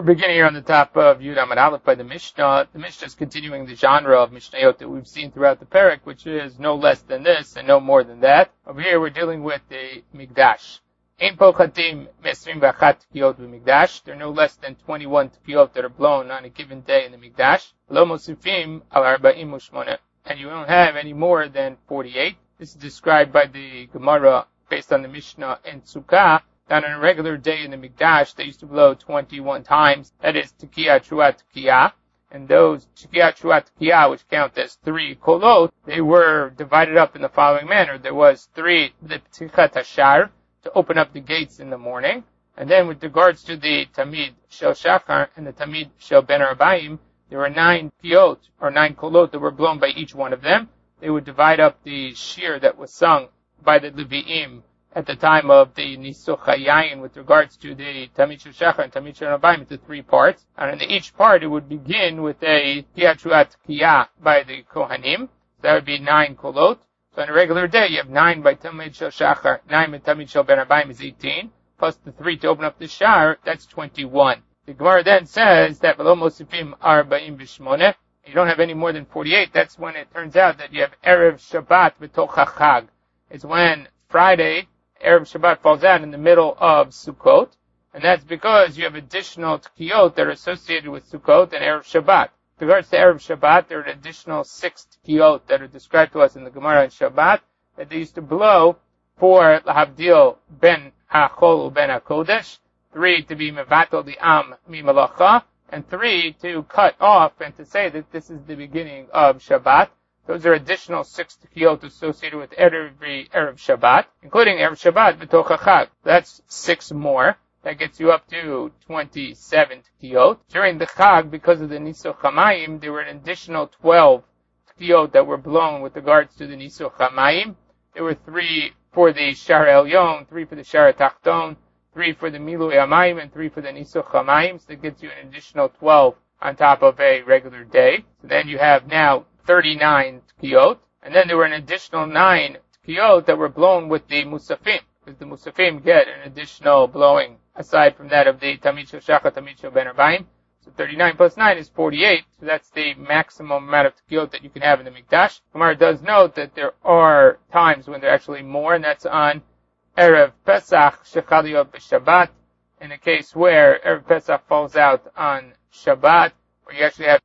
beginning here on the top of Yud Amud Aleph by the Mishnah. The Mishnah is continuing the genre of Mishnayot that we've seen throughout the Perek, which is no less than this and no more than that. Over here we're dealing with the Mikdash. Ein pochatim mesrim v'achat tekiyot b'Mikdash. There are no less than 21 tekiyot that are blown on a given day in the Mikdash. Lo mosifim al arba'im u'shmona. And you don't have any more than 48. This is described by the Gemara based on the Mishnah in Sukkah. That on a regular day in the Mikdash, they used to blow 21 times. That is Tekiah, Truah, Tekiah. And those Tekiah, Truah, Tekiah, which count as 3 kolot, they were divided up in the following manner. There was 3, the Ptichat Hashar, to open up the gates in the morning. And then with regards to the Tamid Shel Shachar and the Tamid Shel Ben Arbaim, there were 9 Kiyot, or 9 kolot that were blown by each one of them. They would divide up the shir that was sung by the Levi'im at the time of the Nisuch HaYayin with regards to the Tamid Shel Shachar and Tamid Shel Arbaim into 3 parts. And in each part it would begin with a Tekiah Truah Tekiah by the Kohanim. So that would be 9 kolot. So on a regular day you have 9 by Tamid Shel Shachar, 9 by Tamid Shel Ben Arbaim is 18, plus the 3 to open up the shar, that's 21. The Gemara then says that V'lo mosifim arba'im v'shmoneh. You don't have any more than 48. That's when it turns out that you have Erev Shabbat v'toch HaChag. It's when Friday, Erev Shabbat falls out in the middle of Sukkot, and that's because you have additional tekiyot that are associated with Sukkot and Erev Shabbat. With regards to Erev Shabbat, there are an additional 6 tekiyot that are described to us in the Gemara in Shabbat that they used to blow for Lahavdil ben HaChol ben HaKodesh, 3 to be Mevatel the Am mi Malacha, and 3 to cut off and to say that this is the beginning of Shabbat. Those are additional 6 tekiyot associated with every Erev Shabbat, including Erev Shabbat v'toch HaChag. That's 6 more. That gets you up to 27 tekiyot. During the Chag, because of the Nisuch HaMayim, there were an additional 12 tekiyot that were blown with regards to the Nisuch HaMayim. There were 3 for the Shar Elyon, 3 for the Shar Tachton, 3 for the Milui HaMayim, and 3 for the Nisuch HaMayim. So that gives you an additional 12 on top of a regular day. So then you have now 39 tekiyot, and then there were an additional 9 tekiyot that were blown with the Musafim, because the Musafim get an additional blowing aside from that of the Tamid Shel Shachar, Tamid Shel Ben Arbaim. So 39 plus 9 is 48, so that's the maximum amount of tekiyot that you can have in the Mikdash. Gemara does note that there are times when there are actually more, and that's on Erev Pesach, Shechal Yot B'Shabbat, in a case where Erev Pesach falls out on Shabbat, where you actually have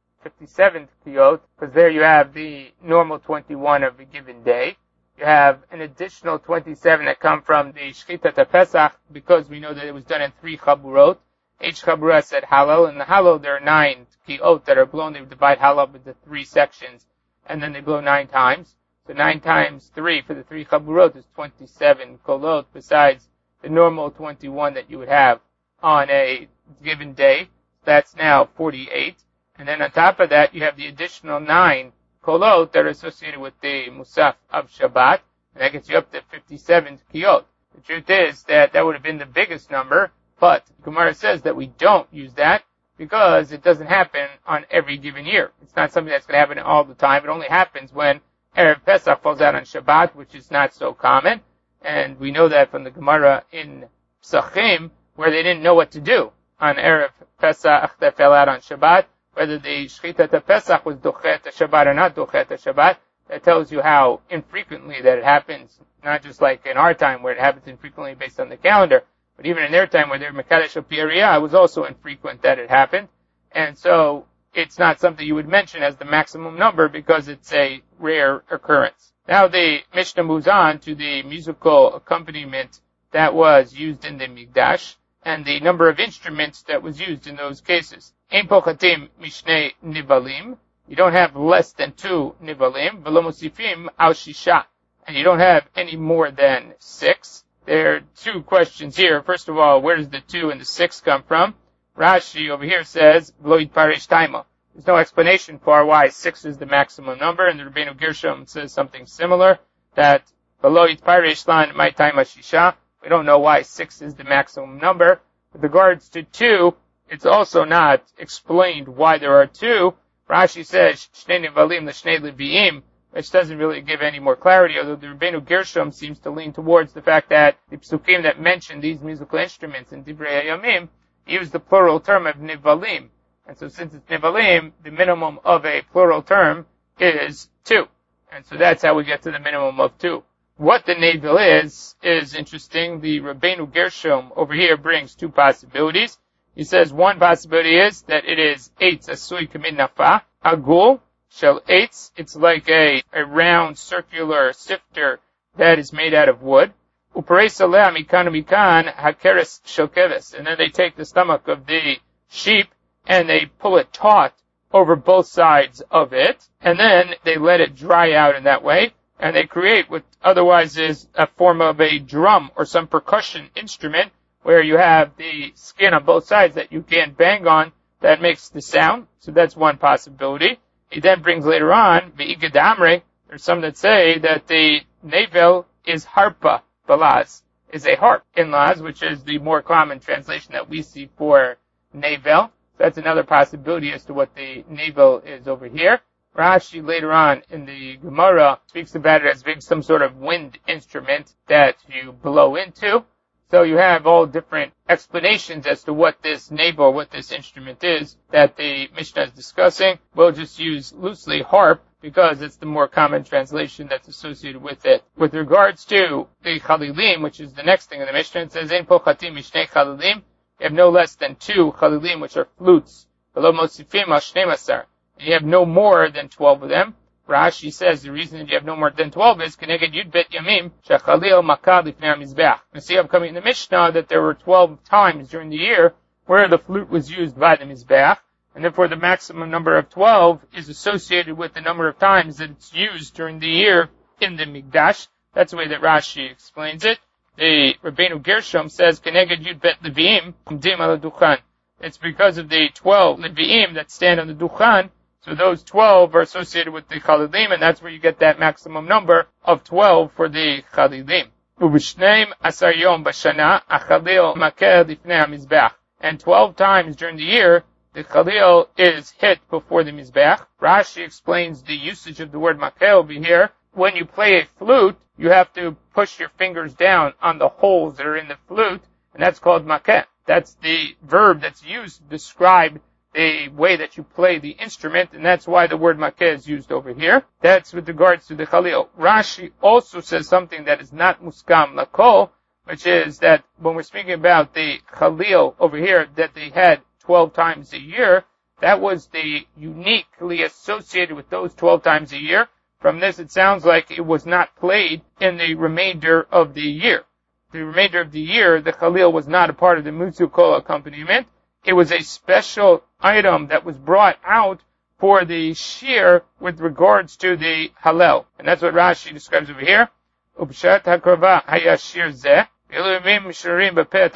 57 tekiyot, because there you have the normal 21 of a given day. You have an additional 27 that come from the Shchitat Pesach, because we know that it was done in 3 chaburot. Each chaburah said Hallel. In the Hallel there are 9 tekiyot that are blown. They divide Hallel up into 3 sections, and then they blow 9 times. So 9 times 3 for the 3 chaburot is 27 kolot, besides the normal 21 that you would have on a given day. That's now 48. And then on top of that, you have the additional 9 kolot that are associated with the Musaf of Shabbat, and that gets you up to 57 tekiyot. The truth is that would have been the biggest number, but Gemara says that we don't use that because it doesn't happen on every given year. It's not something that's going to happen all the time. It only happens when Erev Pesach falls out on Shabbat, which is not so common, and we know that from the Gemara in Psachim, where they didn't know what to do on Erev Pesach that fell out on Shabbat, whether the Shchitat Pesach was Dochet Shabbat or not Dochet Shabbat. That tells you how infrequently that it happens, not just like in our time where it happens infrequently based on the calendar, but even in their time where they're Mekadesh or Piyariah, it was also infrequent that it happened. And so it's not something you would mention as the maximum number because it's a rare occurrence. Now the Mishnah moves on to the musical accompaniment that was used in the Mikdash and the number of instruments that was used in those cases. Ein pochatim mishnei nivalim. You don't have less than 2 nivalim. V'lo mosifim al shisha. And you don't have any more than 6. There are 2 questions here. First of all, where does the 2 and the 6 come from? Rashi over here says, V'lo yitparesh taima. There's no explanation for why 6 is the maximum number, and the Rabbeinu Gershom says something similar, that V'lo yitparesh lan mai taima shisha. We don't know why 6 is the maximum number. With regards to 2, it's also not explained why there are 2. Rashi says, Shnei Nivalim l'Shnei Leviim, which doesn't really give any more clarity, although the Rabbeinu Gershom seems to lean towards the fact that the psukim that mention these musical instruments in Divrei Hayamim he used the plural term of nivalim. And so since it's nivalim, the minimum of a plural term is 2. And so that's how we get to the minimum of 2. What the navel is interesting. The Rabbeinu Gershom over here brings 2 possibilities. He says one possibility is that it is eitz asui kamin nafa, agul shel eitz. It's like a round circular sifter that is made out of wood. Upareis aleh mikan mikan hakeres shel keves. And then they take the stomach of the sheep and they pull it taut over both sides of it, and then they let it dry out in that way, and they create what otherwise is a form of a drum or some percussion instrument where you have the skin on both sides that you can bang on that makes the sound. So that's one possibility. He then brings later on, Be'igad Amre, there's some that say that the navel is harpa, balaz, is a harp in Laz, which is the more common translation that we see for navel. That's another possibility as to what the navel is over here. Rashi later on in the Gemara speaks about it as being some sort of wind instrument that you blow into. So you have all different explanations as to what this navel, what this instrument is that the Mishnah is discussing. We'll just use loosely harp because it's the more common translation that's associated with it. With regards to the chalilim, which is the next thing in the Mishnah, it says, Ein po chatim mishnei chalilim. You have no less than 2 chalilim, which are flutes. Below mosifim al shnei masar. And you have no more than 12 of them. Rashi says the reason that you have no more than 12 is Keneged Yud Bet Yamim Shechalil Makad Lifnei HaMizbeach. You see upcoming in the Mishnah that there were 12 times during the year where the flute was used by the Mizbeach, and therefore the maximum number of 12 is associated with the number of times that it's used during the year in the Mikdash. That's the way that Rashi explains it. The Rabbeinu Gershom says Keneged Yud Bet Leviim Umdim Ala Duchan. It's because of the 12 Leviim that stand on the Duchan. So those 12 are associated with the Chalilim, and that's where you get that maximum number of 12 for the Chalilim. Ubishneim asar yom b'shana achalil makeh lifnei hamizbeach. And 12 times during the year, the Chalil is hit before the Mizbeach. Rashi explains the usage of the word makeh over here. When you play a flute, you have to push your fingers down on the holes that are in the flute, and that's called makeh. That's the verb that's used to describe the way that you play the instrument, and that's why the word makeh is used over here. That's with regards to the Chalil. Rashi also says something that is not muskam lakol, which is that when we're speaking about the Chalil over here, that they had 12 times a year, that was the uniquely associated with those 12 times a year. From this, it sounds like it was not played in the remainder of the year. The remainder of the year, the Chalil was not a part of the Muzikol accompaniment. It was a special item that was brought out for the shir with regards to the Hallel. And that's what Rashi describes over here. Ubshat hakrava hayashir zeh. During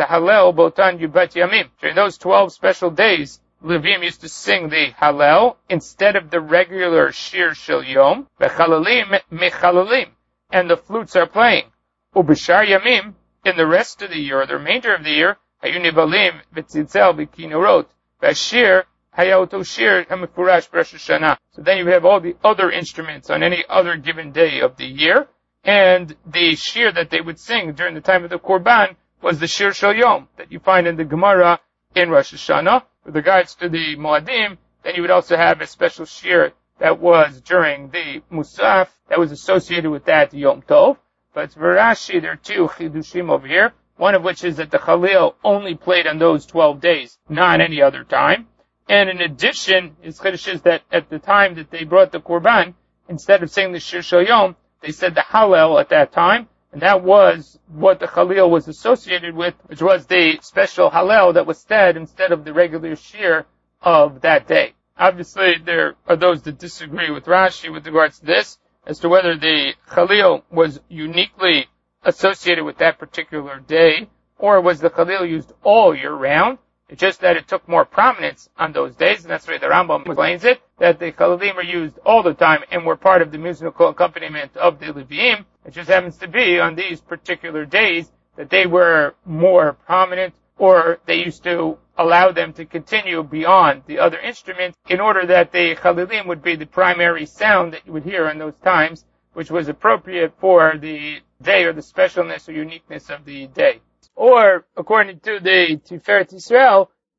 those 12 special days, Levim used to sing the Hallel instead of the regular shir shel yom. V'chalalim mechalalim. And the flutes are playing. Ubishar yamim, in the rest of the year, or the remainder of the year, hayunivalim v'tzitzel v'kinorot. V'ashir hayaoto shir hamifurash b'Rosh Hashanah. So then you have all the other instruments on any other given day of the year. And the shir that they would sing during the time of the Korban was the shir shel yom that you find in the Gemara in Rosh Hashanah. With regards to the Moadim, then you would also have a special shir that was during the Musaf that was associated with that Yom Tov. But for Rashi, there are 2 chidushim over here. One of which is that the Chalil only played on those 12 days, not any other time. And in addition, his chiddush is that at the time that they brought the Korban, instead of saying the shir shel yom, they said the Hallel at that time, and that was what the Chalil was associated with, which was the special Hallel that was said instead of the regular shir of that day. Obviously, there are those that disagree with Rashi with regards to this, as to whether the Chalil was uniquely associated with that particular day, or was the Chalil used all year round. It's just that it took more prominence on those days, and that's the way the Rambam explains it, that the Chalilim are used all the time and were part of the musical accompaniment of the Leviim. It just happens to be on these particular days that they were more prominent, or they used to allow them to continue beyond the other instruments in order that the Chalilim would be the primary sound that you would hear in those times, which was appropriate for the day or the specialness or uniqueness of the day. Or, according to the Tiferet Yisrael,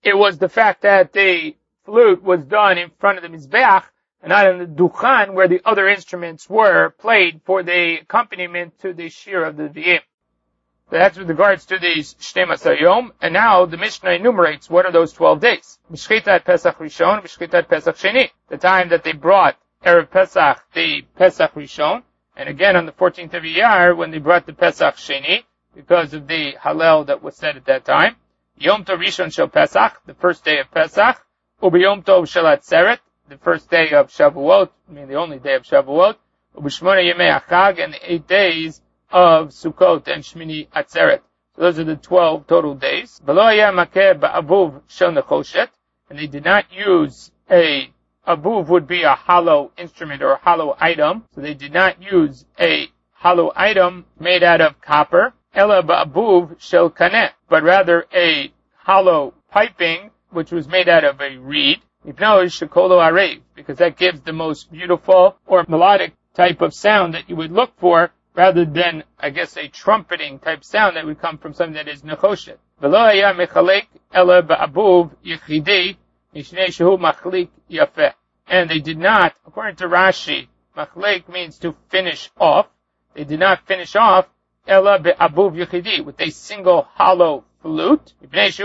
it was the fact that the flute was done in front of the Mizbeach and not in the Duchan where the other instruments were played for the accompaniment to the Shir of the Nevi'im. So that's with regards to these Shnei Masar Yom. And now the Mishnah enumerates what are those 12 days. Mishchitat Pesach Rishon, Mishchitat Pesach Sheni. The time that they brought Erev Pesach, the Pesach Rishon. And again on the 14th of Iyar when they brought the Pesach Sheni because of the Hallel that was said at that time. Yom Tov Rishon Shel Pesach, the first day of Pesach. Ubiyom Tov Shel Atzeret, the first day of Shavuot, the only day of Shavuot. Ubishmona Yemei Achag, and the 8 days of Sukkot and Shmini Atzeret. So those are the 12 total days. V'lo haya makeh ba'avuv shel nechoshet, and they did not use avuv would be a hollow instrument or a hollow item. So they did not use a hollow item made out of copper. Ela ba'avuv shel kaneh, but rather a hollow piping which was made out of a reed. Because that gives the most beautiful or melodic type of sound that you would look for, rather than, I guess, a trumpeting type sound that would come from something that is nechoshet. V'lo haya mechalek ela ba'avuv yechidi mishnei shehu machlik yafeh. And they did not, according to Rashi, machlek means to finish off. They did not finish off ela be'avuv yechidi, with a single hollow flute, because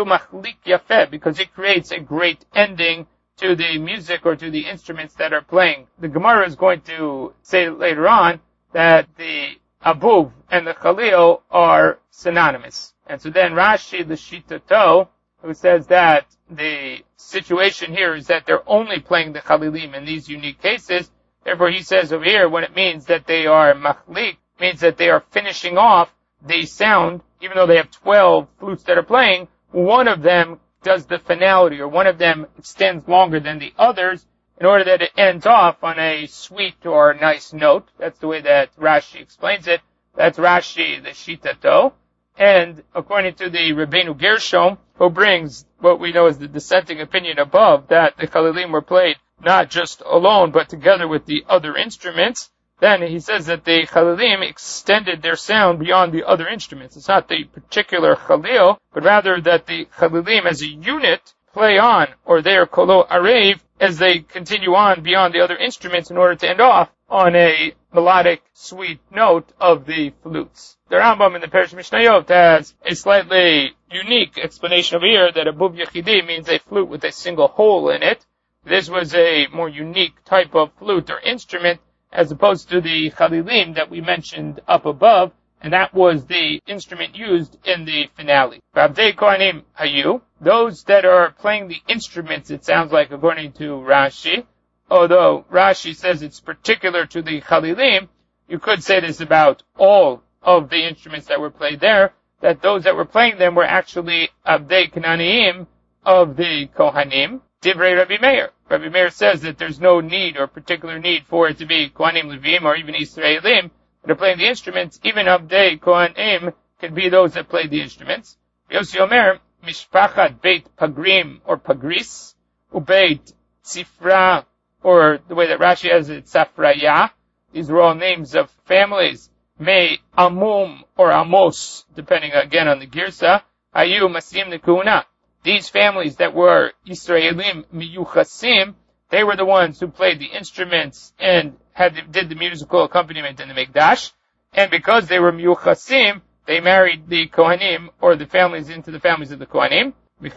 it creates a great ending to the music or to the instruments that are playing. The Gemara is going to say later on that the avuv and the chalil are synonymous. And so then Rashi, the Shitato, who says that the situation here is that they're only playing the chalilim in these unique cases. Therefore he says over here, when it means that they are machlik, means that they are finishing off the sound, even though they have 12 flutes that are playing, one of them does the finality, or one of them extends longer than the others, in order that it ends off on a sweet or nice note. That's the way that Rashi explains it. That's Rashi, the Shitato. And according to the Rabbeinu Gershom, who brings what we know as the dissenting opinion above, that the Chalilim were played not just alone, but together with the other instruments, then he says that the Chalilim extended their sound beyond the other instruments. It's not the particular Chalil, but rather that the Chalilim as a unit play on, or they are Kolo Arev, as they continue on beyond the other instruments in order to end off on a melodic, sweet note of the flutes. The Rambam in the Perush Mishnayot has a slightly unique explanation over here that avuv yechidi means a flute with a single hole in it. This was a more unique type of flute or instrument as opposed to the chalilim that we mentioned up above, and that was the instrument used in the finale. V'avdei kohanim hayu, those that are playing the instruments, it sounds like, according to Rashi, although Rashi says it's particular to the chalilim, you could say this about all of the instruments that were played there, that those that were playing them were actually avdei kananiim of the kohanim. Divrei Rabbi Meir. Rabbi Meir says that there's no need or particular need for it to be Kohanim Levim or even Yisraelim that are playing the instruments. Even Avdei Kohanim can be those that play the instruments. Yossi Omer, Mishpachat Beit Pagrim or Pagris, Ubeit Tzifra, or the way that Rashi has it, Safraya. These are all names of families. May Amum or Amos, depending again on the Girsa, Ayu Masim Nekuna. These families that were Yisraelim Miyuchasim, they were the ones who played the instruments and did the musical accompaniment in the Mikdash. And because they were Miyuchasim, they married the Kohanim, or the families, into the families of the Kohanim.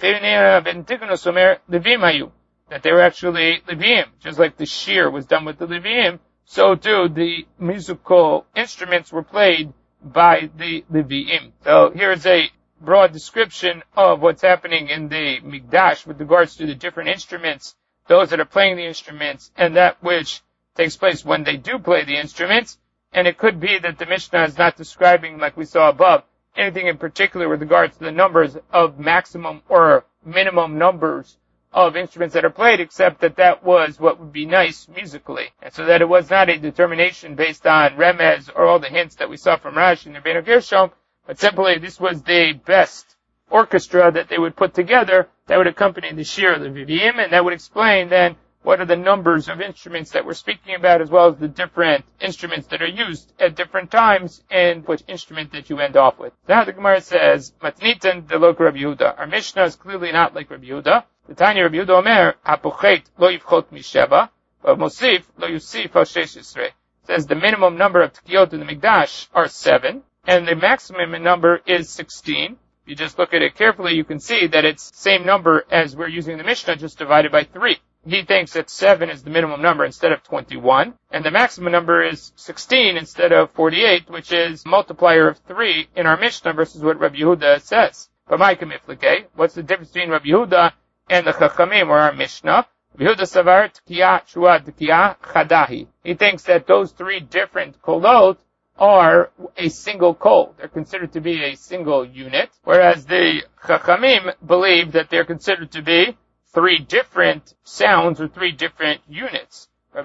That they were actually Levim. Just like the Shir was done with the Levim, so too the musical instruments were played by the Levim. So here's a broad description of what's happening in the Mikdash with regards to the different instruments, those that are playing the instruments, and that which takes place when they do play the instruments. And it could be that the Mishnah is not describing, like we saw above, anything in particular with regards to the numbers of maximum or minimum numbers of instruments that are played, except that that was what would be nice musically. And so that it was not a determination based on remez or all the hints that we saw from Rashi and Rabbeinu Gershom, but simply this was the best orchestra that they would put together that would accompany the Shir of the Vivim, and that would explain then what are the numbers of instruments that we're speaking about, as well as the different instruments that are used at different times, and which instrument that you end off with. Now the Gemara says, Matnitan delok Rabbi Yehuda. Our Mishnah is clearly not like Rabbi Yehuda. The Tanya Rabbi Yehuda Omer, Hapochet lo yivchot misheva, but Mosif lo yusif al shesh yisrei. Says the minimum number of tekiyot in the Mikdash are 7, and the maximum number is 16. If you just look at it carefully, you can see that it's the same number as we're using the Mishnah, just divided by 3. He thinks that 7 is the minimum number instead of 21, and the maximum number is 16 instead of 48, which is a multiplier of 3 in our Mishnah versus what Rabbi Yehuda says. What's the difference between Rabbi Yehuda and the Chachamim or our Mishnah? Rabbi Yehuda savar tkiya, shua, tkiya, chadahi. He thinks that those 3 different kolot are a single kol. They're considered to be a single unit, whereas the Chachamim believe that they're considered to be 3 different sounds or 3 different units. So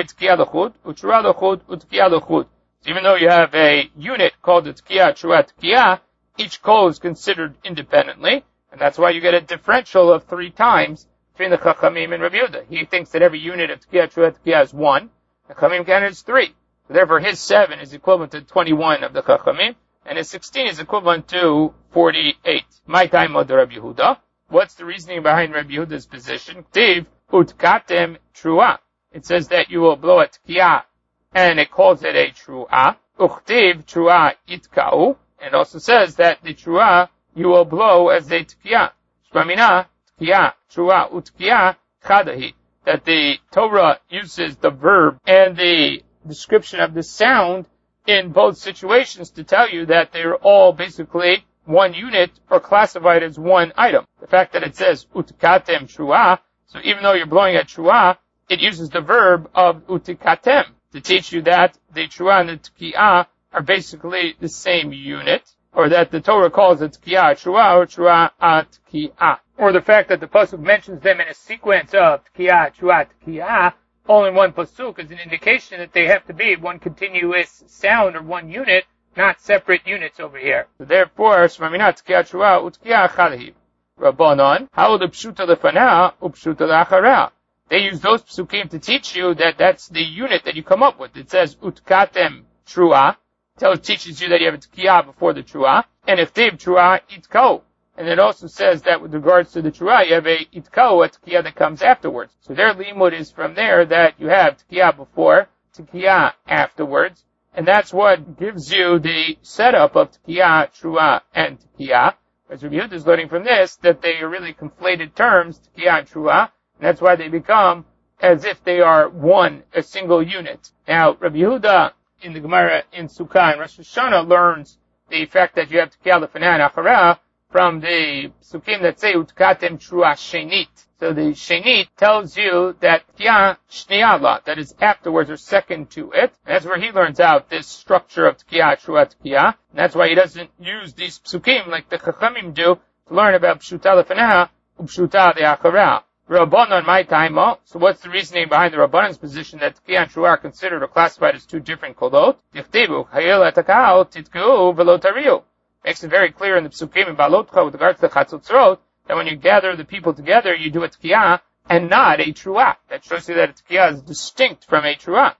even though you have a unit called the tkiya, shua, tkiya, each kol is considered independently, and that's why you get a differential of 3 times between the Chachamim and Rabbi Yehuda. He thinks that every unit of tkiya, shua, tkiya is 1. The Chachamim count is 3. So therefore his 7 is equivalent to 21 of the Chachamim, and his 16 is equivalent to 48. My time of the Rabbi Yehuda. What's the reasoning behind Rabbi Yehuda's position? Tiv utkatem trua. It says that you will blow a tkiya, and it calls it a trua. Uchtiv trua itkau. And also says that the trua you will blow as a tkiya. Shmamina tkiya trua utkiya chadahi. That the Torah uses the verb and the description of the sound in both situations to tell you that they're all basically one unit or classified as one item. The fact that it says utikatem trua, so even though you're blowing a trua, it uses the verb of utikatem to teach you that the trua and the tkiya are basically the same unit, or that the Torah calls it tkiya trua or trua tkiya. Or the fact that the pasuk mentions them in a sequence of tkiya, trua, tkiya, all in one pasuk is an indication that they have to be one continuous sound or one unit, not separate units over here. So therefore, Shmaminat tkiya trua utkiya chadahi. Rabbanon, how the pshuta lefana upshuta lachara. They use those psukim to teach you that that's the unit that you come up with. It says utkatem trua. It teaches you that you have a tkiya before the trua, and if they've trua itko. And it also says that with regards to the trua, you have a itko, a tkiya that comes afterwards. So their limud is from there that you have tkiya before, tkiya afterwards, and that's what gives you the setup of tkiya, trua, and tkiya. As Rabbi Yehuda is learning from this, that they are really conflated terms, tkiya and trua, and that's why they become as if they are a single unit. Now, Rabbi Yehuda in the Gemara in Sukkah and Rosh Hashanah learns the fact that you have tkiya lefana and achara from the psukim that say utkatem trua shenit. So the shenit tells you that tkiya shniyala, that is afterwards or second to it. And that's where he learns out this structure of tkiya trua tkiya. And that's why he doesn't use these psukim like the Chachamim do to learn about pshuta lefana upshuta de achara. Rabbanon my time. So what's the reasoning behind the Rabbanon's position that tkiya and trua are considered or classified as 2 different kolot? Dichtivu chayil etakal titku velo tariu. Makes it very clear in the psukim in Balotcha with regards to the chatzotzrot that when you gather the people together, you do a tkiya and not a trua. That shows you that a tkiya is distinct from a trua.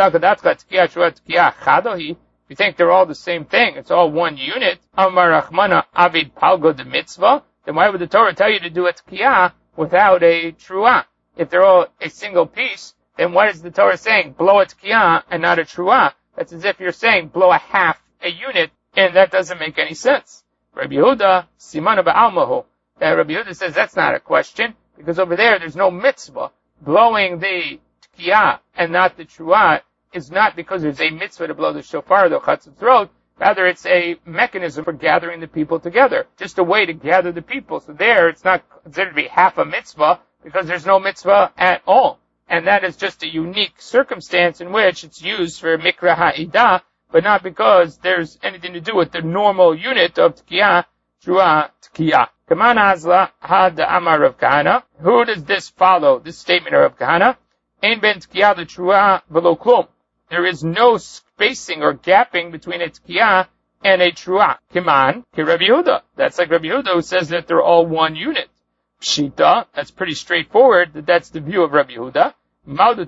You think they're all the same thing, it's all one unit. Amar Rachmana Avid Palgo de Mitzvah. Then why would the Torah tell you to do a tkiya without a trua? If they're all a single piece, then what is the Torah saying? Blow a tkiya and not a trua. That's as if you're saying blow a half a unit, and that doesn't make any sense. Rabbi Yehuda, Simana ba'almahu. That Rabbi Yehuda says that's not a question, because over there's no mitzvah. Blowing the tkiya and not the trua is not because there's a mitzvah to blow the shofar, the chatzotzrot. Rather, it's a mechanism for gathering the people together. Just a way to gather the people. So it's not considered to be half a mitzvah, because there's no mitzvah at all. And that is just a unique circumstance in which it's used for mikra ha'idah, but not because there's anything to do with the normal unit of tkiya, trua, tkiya. Kaman azla had amar Rav Kahana. Who does this follow? This statement of Rav Kahana. Ein ben tkiya the trua velo klum. There is no spacing or gapping between a tkiya and a trua. Kaman ki Rabbi Yehuda. That's like Rabbi Yehuda who says that they're all one unit. Pshita, that's pretty straightforward, that's the view of Rabbi Yehuda. Maybe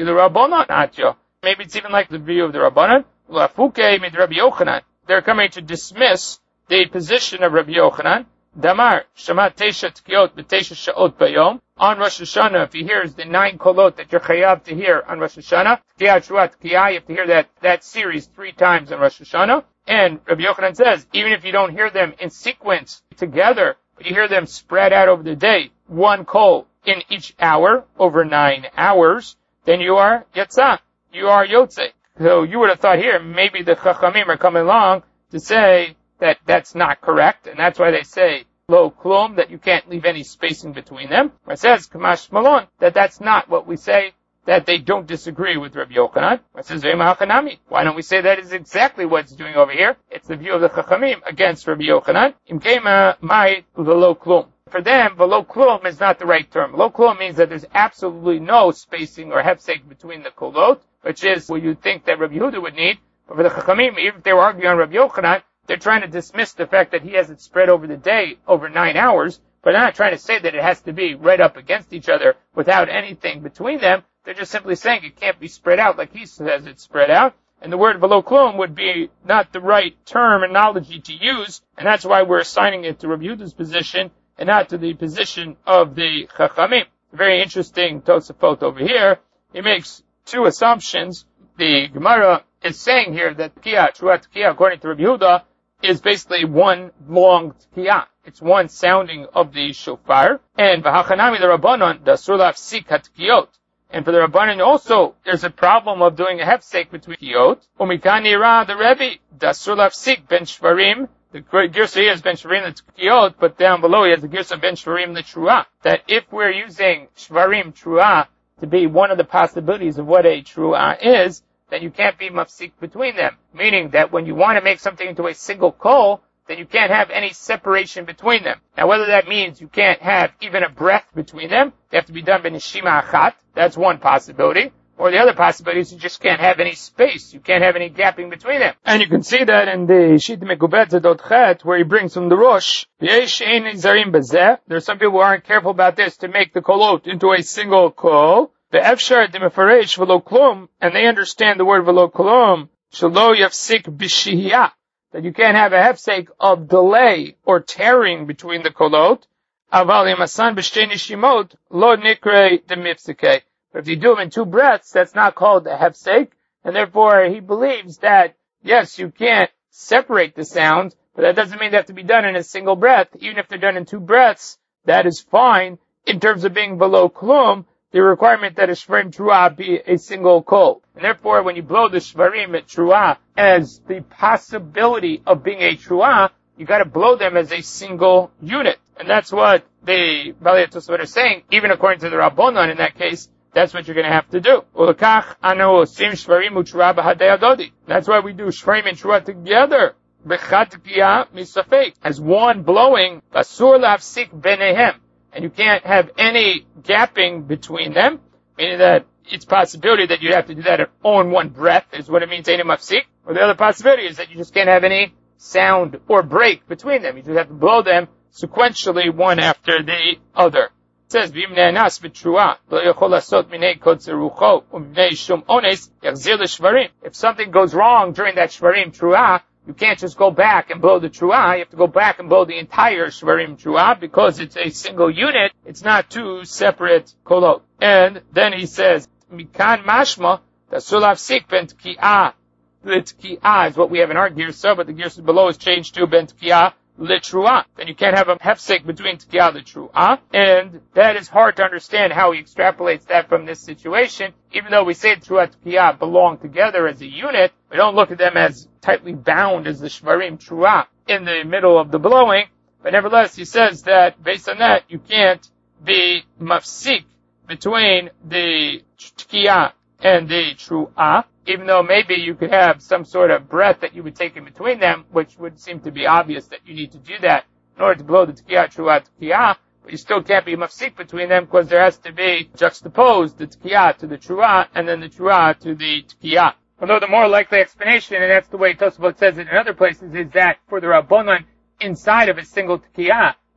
it's even like the view of the Rabbanan. They're coming to dismiss the position of Rabbi Yochanan. Damar, Shema Tesha Tkiot B'Tesha Sha'ot Bayom. On Rosh Hashanah, if he hears the 9 kolot that you're chayav to hear on Rosh Hashanah, Tkiyah Shua Tkiyah, you have to hear that series 3 times on Rosh Hashanah. And Rabbi Yochanan says, even if you don't hear them in sequence together, but you hear them spread out over the day, 1 kol in each hour, over 9 hours, then you are Yatzah. You are Yotzei. So you would have thought here, maybe the Chachamim are coming along to say that that's not correct, and that's why they say lo klum, that you can't leave any spacing between them. It says, Kamash Malon, that that's not what we say, that they don't disagree with Rabbi Yochanan. It says, why don't we say that is exactly what it's doing over here? It's the view of the Chachamim against Rabbi Yochanan. Imkema mai lo klum. For them, velo klum is not the right term. Lo klum means that there's absolutely no spacing or hefsek between the kolot, which is what you'd think that Rabbi Yehuda would need. But for the Chachamim, even if they were arguing on Rabbi Yochanan, they're trying to dismiss the fact that he has it spread over the day, over 9 hours, but they're not trying to say that it has to be right up against each other without anything between them. They're just simply saying it can't be spread out like he says it's spread out. And the word velo klum would be not the right terminology to use, and that's why we're assigning it to Rabbi Yehuda's position and not to the position of the Chachamim. Very interesting Tosafot over here. He makes 2 assumptions. The Gemara is saying here that Tkiyah, Truat Tkiyah, according to Rabbi Yehuda, is basically one long Tkiyah. It's one sounding of the shofar. And V'hachanami the Rabbanon, the Asur Lafsik HaTkiyot. And for the Rabbanon also, there's a problem of doing a hefsek between Tkiyot. Umikan Nira, the Rebbe, the Asur Lafsik Ben Shvarim. The Girsa here is Ben Shvarim the Tkiyot, but down below he has the Girsa Ben Shvarim the Truah. That if we're using Shvarim Truah to be one of the possibilities of what a Truah is, then you can't be mafsik between them. Meaning that when you want to make something into a single kol, then you can't have any separation between them. Now whether that means you can't have even a breath between them, they have to be done b'neshima achat, that's one possibility. Or the other possibility is you just can't have any space. You can't have any gapping between them. And you can see that in the Shit Mekubet Zedot Chet, where he brings from the Rosh. There's some people who aren't careful about this to make the kolot into a single kol. The Efshar Demifaresh Velo Klum, and they understand the word Velo Klum, Shalo Yafsik B'Shihiyah, that you can't have a hefsek of delay or tearing between the kolot. Aval Yamasan B'Shtei Nishimot, Lo Nikre Demifsike. But if you do them in 2 breaths, that's not called a hefsek, and therefore he believes that, yes, you can't separate the sounds, but that doesn't mean they have to be done in a single breath. Even if they're done in 2 breaths, that is fine. In terms of being below klum, the requirement that a shvarim truah be a single kol. And therefore, when you blow the shvarim at truah as the possibility of being a truah, you gotta blow them as a single unit. And that's what the Balei Tosafot are saying, even according to the Rabbanon in that case. That's what you're going to have to do. That's why we do shvarim and truah together. As one blowing, and you can't have any gapping between them, meaning that it's possibility that you have to do that all in one breath, is what it means, or the other possibility is that you just can't have any sound or break between them. You just have to blow them sequentially, one after the other. It says, if something goes wrong during that shvarim truah, you can't just go back and blow the truah. You have to go back and blow the entire shvarim truah because it's a single unit. It's not 2 separate kolot. And then he says, mikan mashma, the sulav sik ben tki'ah. The tki'ah is what we have in our girsa, but the girsa below is changed to ben tki'ah. Litruah. Then you can't have a hefsek between Tkiyah and Litruah. And that is hard to understand how he extrapolates that from this situation. Even though we say Truah and Tkiyah belong together as a unit, we don't look at them as tightly bound as the Shvarim Truah in the middle of the blowing. But nevertheless, he says that based on that, you can't be mafsik between the Tkiyah and the Truah. Even though maybe you could have some sort of breath that you would take in between them, which would seem to be obvious that you need to do that in order to blow the Tkiyah, Truah, Tkiyah, but you still can't be mafsik between them because there has to be juxtaposed the Tkiyah to the Truah and then the Truah to the Tkiyah. Although the more likely explanation, and that's the way Tosafot says it in other places, is that for the Rabbanon, inside of a single Tkiyah,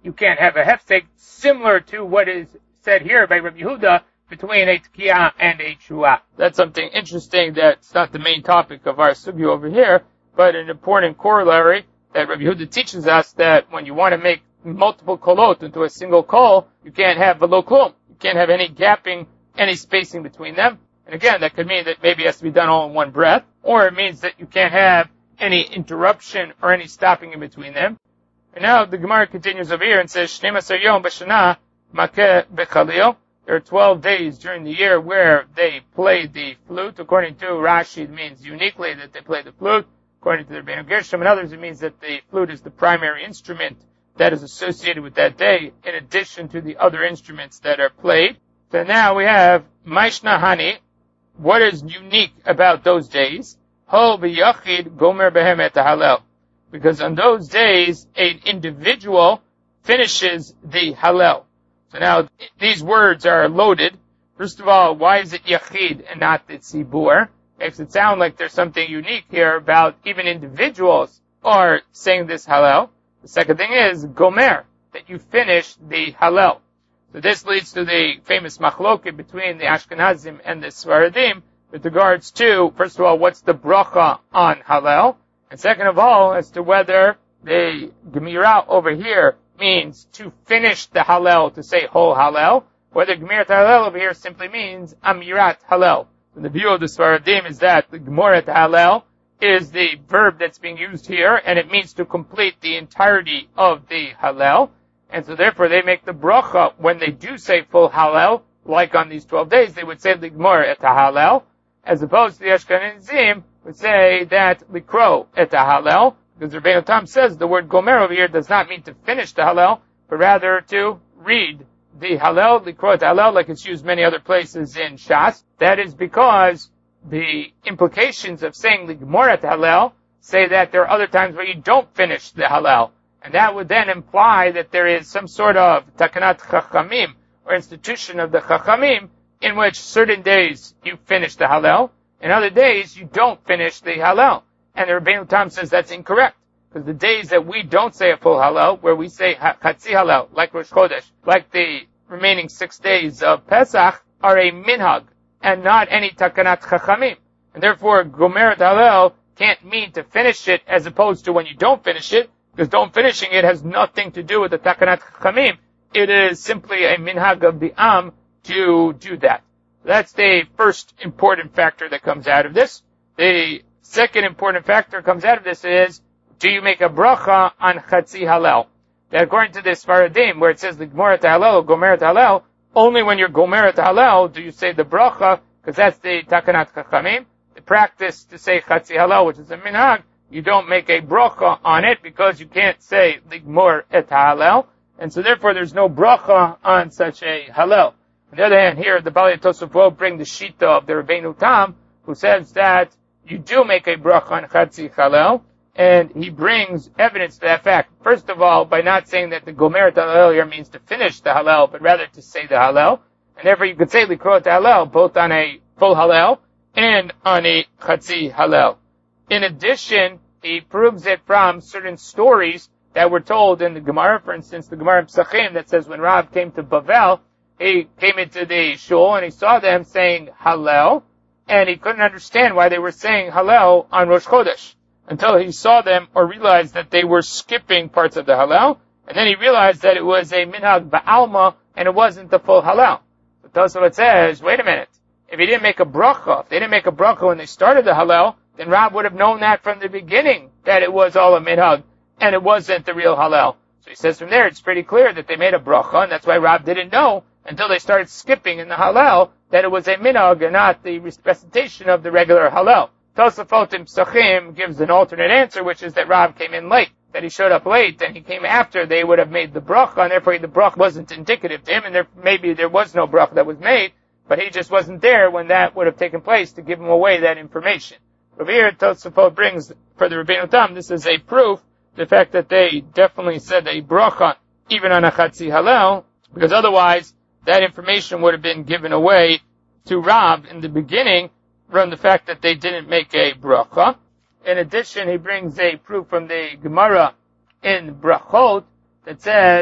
you can't have a hefsek, similar to what is said here by Rabbi Yehuda between a Tkiah and a Shua. That's something interesting that's not the main topic of our sugya over here, but an important corollary that Rabbi Yehuda teaches us, that when you want to make multiple kolot into a single kol, you can't have velo klum. You can't have any gapping, any spacing between them. And again, that could mean that maybe it has to be done all in one breath, or it means that you can't have any interruption or any stopping in between them. And now the Gemara continues over here and says, Shneim yom b'shana makeh bechalil. There are 12 days during the year where they play the flute. According to Rashi, it means uniquely that they play the flute. According to the Rebbeinu Gershom and others, it means that the flute is the primary instrument that is associated with that day, in addition to the other instruments that are played. So now we have Maishna Hani. What is unique about those days? Hol b'yachid gomer behem et halel. Because on those days, an individual finishes the halel. So now, these words are loaded. First of all, why is it yachid and not the tzibur? Makes it sound like there's something unique here about even individuals are saying this halel. The second thing is gomer, that you finish the halel. So this leads to the famous machloket between the Ashkenazim and the Sfaradim with regards to, first of all, what's the bracha on halel, and second of all, as to whether the Gemira over here means to finish the halel, to say whole halel, whether Gemirat halel over here simply means amirat halel. And the view of the Sfaradim is that the Gemorat halel is the verb that's being used here, and it means to complete the entirety of the halel. And so therefore they make the bracha when they do say full halel, like on these 12 days, they would say ligmor et halel, as opposed to the Ashkenazim would say that likro et halel, because Rebbeinu Tam says the word gomer over here does not mean to finish the halel, but rather to read the halel, likro et halel, like it's used many other places in Shas. That is because the implications of saying ligmor et halel say that there are other times where you don't finish the halel. And that would then imply that there is some sort of takanat chachamim, or institution of the chachamim, in which certain days you finish the halel, and other days you don't finish the halel. And the Rebbeinu Tam says that's incorrect, because the days that we don't say a full halel, where we say chatzi halel, like Rosh Chodesh, like the remaining 6 days of Pesach, are a minhag, and not any takanat chachamim. And therefore, gomeret halel can't mean to finish it, as opposed to when you don't finish it, because don't finishing it has nothing to do with the takanat chachamim. It is simply a minhag of the am to do that. That's the first important factor that comes out of this. The second important factor comes out of this is, do you make a bracha on chatzi halel? That according to this Sfaradim, where it says the Gemara halel, gomer halel, only when you're gomer halel do you say the bracha, because that's the takanat chachamim. The practice to say chatzi halel, which is a minhag, you don't make a bracha on it because you can't say ligmor et halel, and so therefore there's no bracha on such a halel. On the other hand, here the Balei Tosafot bring the shita of the Rebbeinu Tam, who says that you do make a bracha on chatzi halel, and he brings evidence to that fact. First of all, by not saying that the gomer et halel here means to finish the halel, but rather to say the halel, and therefore you could say likro et halel both on a full halel and on a chatzi halel. In addition, he proves it from certain stories that were told in the Gemara. For instance, the Gemara in Pesachim that says when Rav came to Bavel, he came into the shul and he saw them saying Hallel, and he couldn't understand why they were saying Hallel on Rosh Chodesh, until he saw them or realized that they were skipping parts of the Hallel, and then he realized that it was a minhag ba'alma and it wasn't the full Hallel. So Tosafot says, wait a minute, if he didn't make a bracha, if they didn't make a bracha when they started the Hallel, then Rav would have known that from the beginning, that it was all a minhag, and it wasn't the real Hallel. So he says from there, it's pretty clear that they made a bracha, and that's why Rav didn't know, until they started skipping in the Hallel, that it was a minhag and not the recitation of the regular Hallel. Tosafot in Pesachim gives an alternate answer, which is that Rav came in late, that he showed up late, and he came after they would have made the bracha, and therefore the bracha wasn't indicative to him, and maybe there was no bracha that was made, but he just wasn't there when that would have taken place to give him away that information. Over here, Tosafot brings, for the Rebbeinu Tam, this is a proof, the fact that they definitely said a bracha, even on a chatzi halel, because otherwise, that information would have been given away to Rav in the beginning, from the fact that they didn't make a bracha. In addition, he brings a proof from the Gemara in Brachot, that says,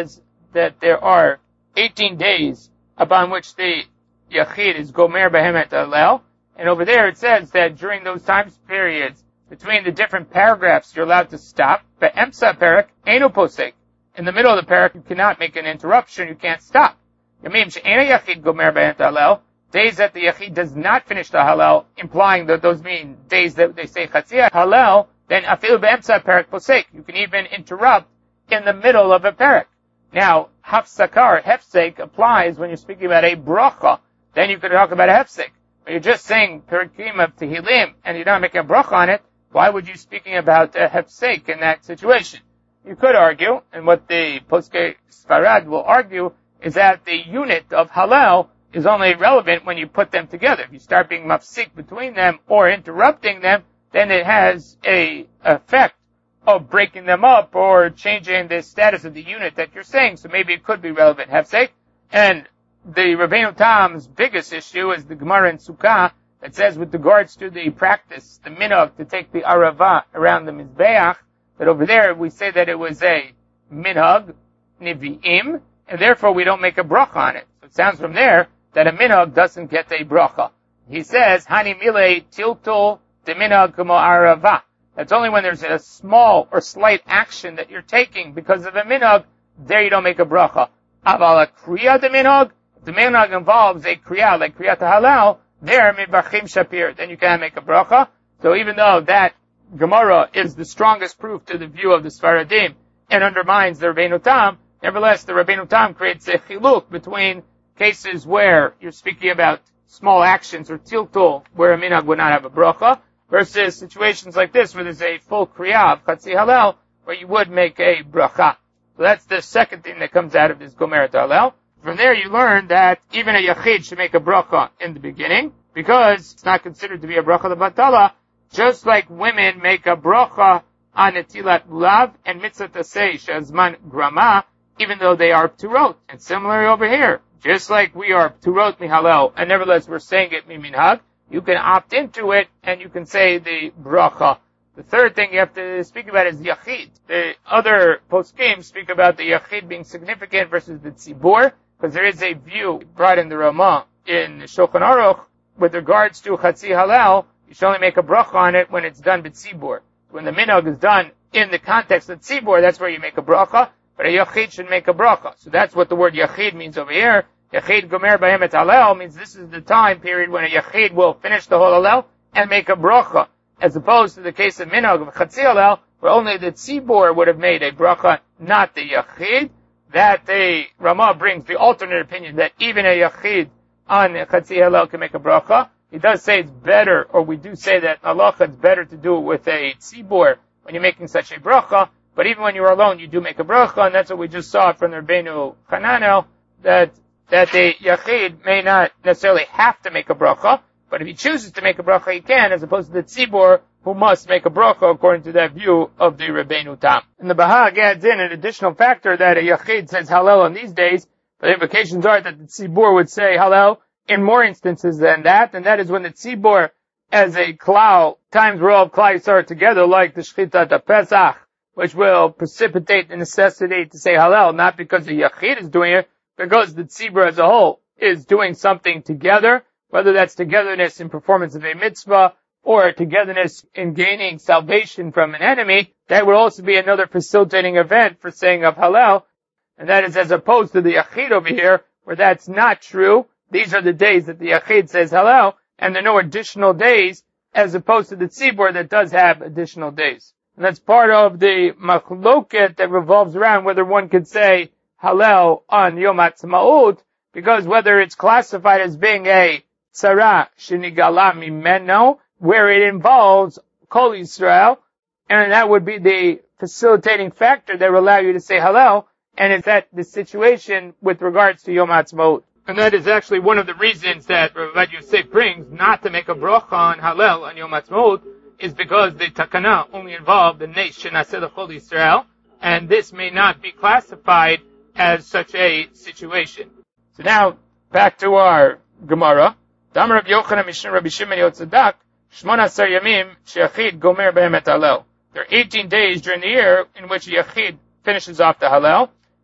that there are 18 days upon which the Yachid is Gomer Behemet Halel. And over there it says that during those time periods, between the different paragraphs, you're allowed to stop. But Emsa Parak, Eno Posek. In the middle of the parak, you cannot make an interruption, you can't stop. Days that the Yachid does not finish the Halal, implying that those mean days that they say Chatziyah Halal, then Afil Be'emsa Parak Posek. You can even interrupt in the middle of a parak. Now, Hafsakar, Hefsek, applies when you're speaking about a bracha. Then you could talk about a Hefsek. But you're just saying Parakim of Tehillim, and you're not making a bracha on it, why would you speaking about a Hefsek in that situation? You could argue, and what the Poskei Sfarad will argue, is that the unit of Halal is only relevant when you put them together. If you start being mafsik between them or interrupting them, then it has a effect of breaking them up or changing the status of the unit that you're saying. So maybe it could be relevant, Hefsek. And the Rabbeinu Tam's biggest issue is the Gemara in Sukkah that says with regards to the practice, the minhag to take the arava around the Mizbeach, that over there we say that it was a minhag, nivi'im, and therefore we don't make a bracha on it. So it sounds from there that a minhag doesn't get a bracha. He says, hani mile tiltul de minhag como arava. That's only when there's a small or slight action that you're taking because of a minhag, there you don't make a bracha. Aval a kriya de minhag, if the minhag involves a kriya, like kriya to halal, there midbachim shapir, then you can make a bracha. So even though that Gemara is the strongest proof to the view of the Sfaradim and undermines the Rabbeinu Tam, nevertheless the Rabbeinu Tam creates a chiluk between cases where you're speaking about small actions or tiltul where a minhag would not have a bracha versus situations like this where there's a full kriya of chatzi halal where you would make a bracha. So that's the second thing that comes out of this gomer halal. From there you learn that even a yachid should make a bracha in the beginning because it's not considered to be a bracha lebatala, just like women make a bracha on netilat lulav and mitzvah tasei shazman grama, even though they are pturot. And similarly over here, just like we are pturot mihalel, and nevertheless we're saying it miminhag, you can opt into it and you can say the bracha. The third thing you have to speak about is yachid. The other poskim speak about the yachid being significant versus the tzibur, because there is a view brought in the Ramah in Shulchan Aruch with regards to chatzi halal. You should only make a bracha on it when it's done b'tzibur. When the minhag is done in the context of tzibur, that's where you make a bracha. But a yachid should make a bracha. So that's what the word yachid means over here. Yachid gomer b'hemet halal means this is the time period when a yachid will finish the whole halal and make a bracha, as opposed to the case of minhag of chatzi halal, where only the tzibur would have made a bracha, not the yachid. That the Ramah brings the alternate opinion that even a yachid on chatzi halal can make a bracha. He does say it's better, or we do say that halacha it's better to do it with a tzibur when you're making such a bracha, but even when you're alone, you do make a bracha, and that's what we just saw from the Rabbeinu Hananel, that the yachid may not necessarily have to make a bracha, but if he chooses to make a bracha, he can, as opposed to the tzibur, who must make a bracha according to that view of the Rabbeinu Tam. And the Bahag adds in an additional factor that a yachid says halal on these days, but the implications are that the tzibur would say halal in more instances than that, and that is when the tzibur as a klal, times where all of klal Yisrael are together, like the shchita of Pesach, which will precipitate the necessity to say halal, not because the yachid is doing it, because the tzibur as a whole is doing something together, whether that's togetherness in performance of a mitzvah, or togetherness in gaining salvation from an enemy. That would also be another facilitating event for saying of halal, and that is as opposed to the yachid over here, where that's not true. These are the days that the yachid says halal, and there are no additional days, as opposed to the tzibur that does have additional days. And that's part of the machloket that revolves around whether one could say halal on Yom Ha'atzmaut, because whether it's classified as being a tzara shenigala mimeno, where it involves Kol Yisrael, and that would be the facilitating factor that will allow you to say halal, and is that the situation with regards to Yom Ha'atzmaut. And that is actually one of the reasons that Rav Yosef brings not to make a bracha on halal on Yom Ha'atzmaut, is because the takana only involved the Neish Shenaseh L'Chol Yisrael, and this may not be classified as such a situation. So now, back to our Gemara. Damar Rav Yochanan Mishnah Rabbi Shimon Yotzadak, Shmona Asar Yamim Sheyachid Gomer Behem Et Halal. There are 18 days during the year in which a Yachid finishes off the Halal.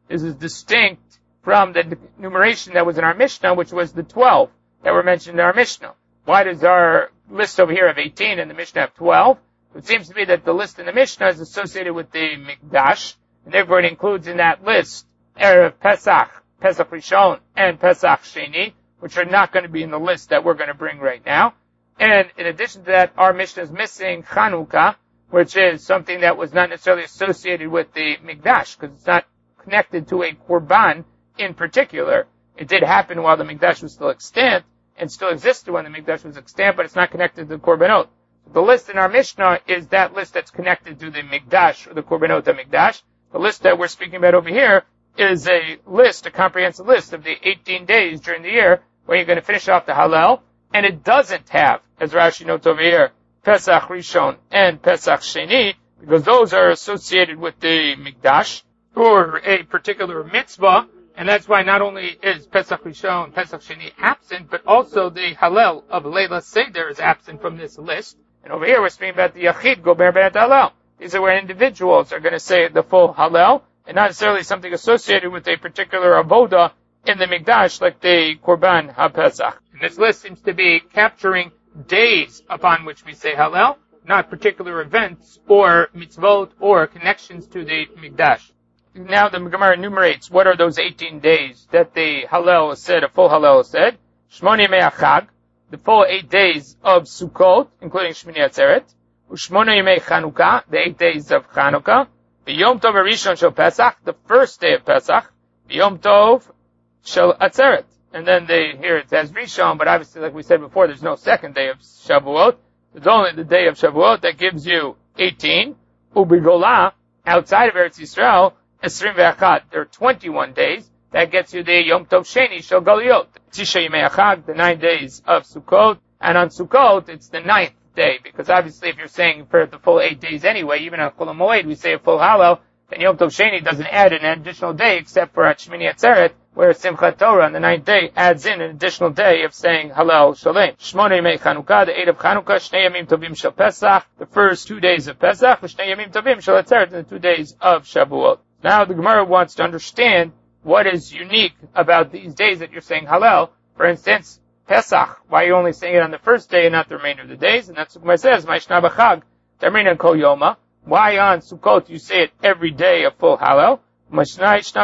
This is distinct from the numeration that was in our Mishnah, which was the 12 that were mentioned in our Mishnah. Why does our list over here have 18 and the Mishnah have 12? It seems to be that the list in the Mishnah is associated with the Mikdash, and therefore it includes in that list Erev Pesach, Pesach Rishon, and Pesach Sheni, which are not going to be in the list that we're going to bring right now. And in addition to that, our Mishnah is missing Chanukah, which is something that was not necessarily associated with the Mikdash, because it's not connected to a Korban in particular. It did happen while the Mikdash was still extant, and still existed when the Mikdash was extant, but it's not connected to the Korbanot. The list in our Mishnah is that list that's connected to the Mikdash, or the Korbanot HaMikdash. The list that we're speaking about over here is a list, a comprehensive list of the 18 days during the year where you're going to finish off the Hallel, and it doesn't have, as Rashi notes over here, Pesach Rishon and Pesach Sheni, because those are associated with the Mikdash, or a particular mitzvah, and that's why not only is Pesach Rishon, Pesach Sheni absent, but also the Hallel of Leila Seder is absent from this list. And over here we're speaking about the Yachid Gober Ben Hallel. These are where individuals are going to say the full Hallel, and not necessarily something associated with a particular avoda in the Mikdash, like the Korban HaPesach. And this list seems to be capturing days upon which we say Hallel, not particular events or mitzvot or connections to the Mikdash. Now the Gemara enumerates what are those 18 days that the Hallel is said, a full Hallel is said. Shmoni Yemei Chag, the full 8 days of Sukkot, including Shmini Atzeret. Ushmoni Yemei Chanukah, the 8 days of Chanukah. Yom Tov Rishon Shel Pesach, the first day of Pesach. Yom Tov Shel Atzeret. And then here it says Rishon, but obviously, like we said before, there's no second day of Shavuot. It's only the day of Shavuot that gives you 18. Ubigolah, outside of Eretz Yisrael, Esrim Ve'achad, there are 21 days. That gets you the Yom Tov Sheni Shel Galiot. Tisha Yemei Achag, the 9 days of Sukkot. And on Sukkot, it's the 9th day, because obviously if you're saying for the full 8 days anyway, even on Chol HaMoed, we say a full Hallel, then Yom Tov Sheni doesn't add an additional day except for at Shmini Atzeret, where Simchat Torah on the 9th day adds in an additional day of saying Hallel Shalem. Shmoneh Yemei Chanukah, the 8 of Chanukah, Shnei Yamim Tovim Shel Pesach, the first 2 days of Pesach, Shnei Yamim Tovim Shel Atzeret, and the 2 days of Shavuot. Now the Gemara wants to understand what is unique about these days that you're saying Hallel. For instance, Pesach, why are you only saying it on the first day and not the remainder of the days? And that's what Gemara says, Ma'ishna B'chag, Tamrin and Kol Yoma. Why on Sukkot you say it every day of full Hallel? Why is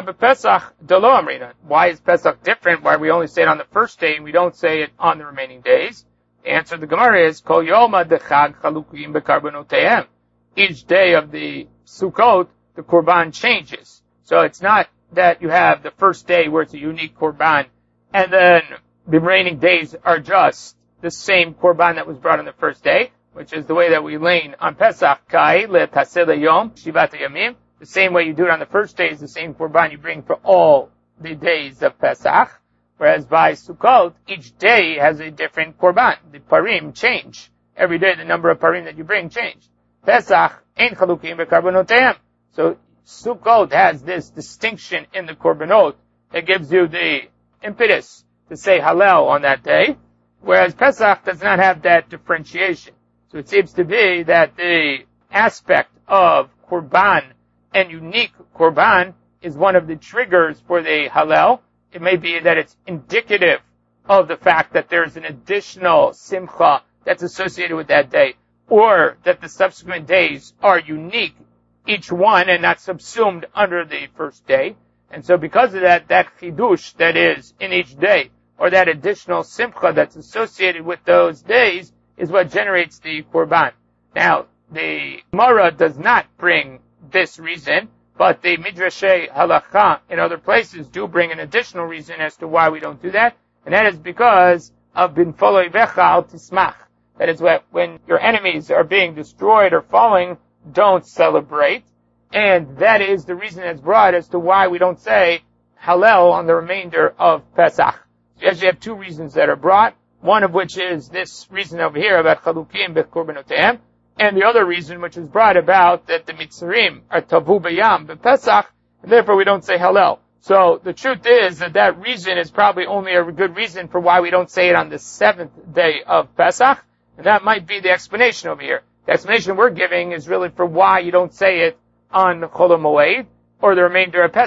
Pesach different? Why we only say it on the first day and we don't say it on the remaining days? The answer to the Gemara is, Kol Yoma Dechag Chalukim Bekarbonotehem. Each day of the Sukkot, the Korban changes. So it's not that you have the first day where it's a unique Korban, and then the remaining days are just the same Korban that was brought on the first day, which is the way that we lane on Pesach, Kai Le'taseh Yom Shivat Yamim. The same way you do it on the first day is the same Korban you bring for all the days of Pesach. Whereas by Sukkot, each day has a different Korban. The Parim change. Every day the number of Parim that you bring change. Pesach, Ein Chalukim Bekarbonotehem. So Sukkot has this distinction in the Korbanot that gives you the impetus to say Hallel on that day. Whereas Pesach does not have that differentiation. So it seems to be that the aspect of Korban and unique Korban is one of the triggers for the Hallel. It may be that it's indicative of the fact that there's an additional Simcha that's associated with that day, or that the subsequent days are unique, each one, and not subsumed under the first day. And so because of that, that Chidush that is in each day, or that additional Simcha that's associated with those days, is what generates the Korban. Now, the Gemara does not bring this reason, but the Midrashei Halacha in other places do bring an additional reason as to why we don't do that, and that is because of Binfolo Ivecha al Tismach. That is when your enemies are being destroyed or falling, don't celebrate, and that is the reason that's brought as to why we don't say Hallel on the remainder of Pesach. So you actually have 2 reasons that are brought, one of which is this reason over here about Chalukim Bekorbonotehem, and the other reason, which is brought about that the Mitzrim are Tavu B'Yam B'Pesach, and therefore we don't say Hallel. So the truth is that reason is probably only a good reason for why we don't say it on the 7th day of Pesach, and that might be the explanation over here. The explanation we're giving is really for why you don't say it on Chol HaMoed or the remainder of Pesach.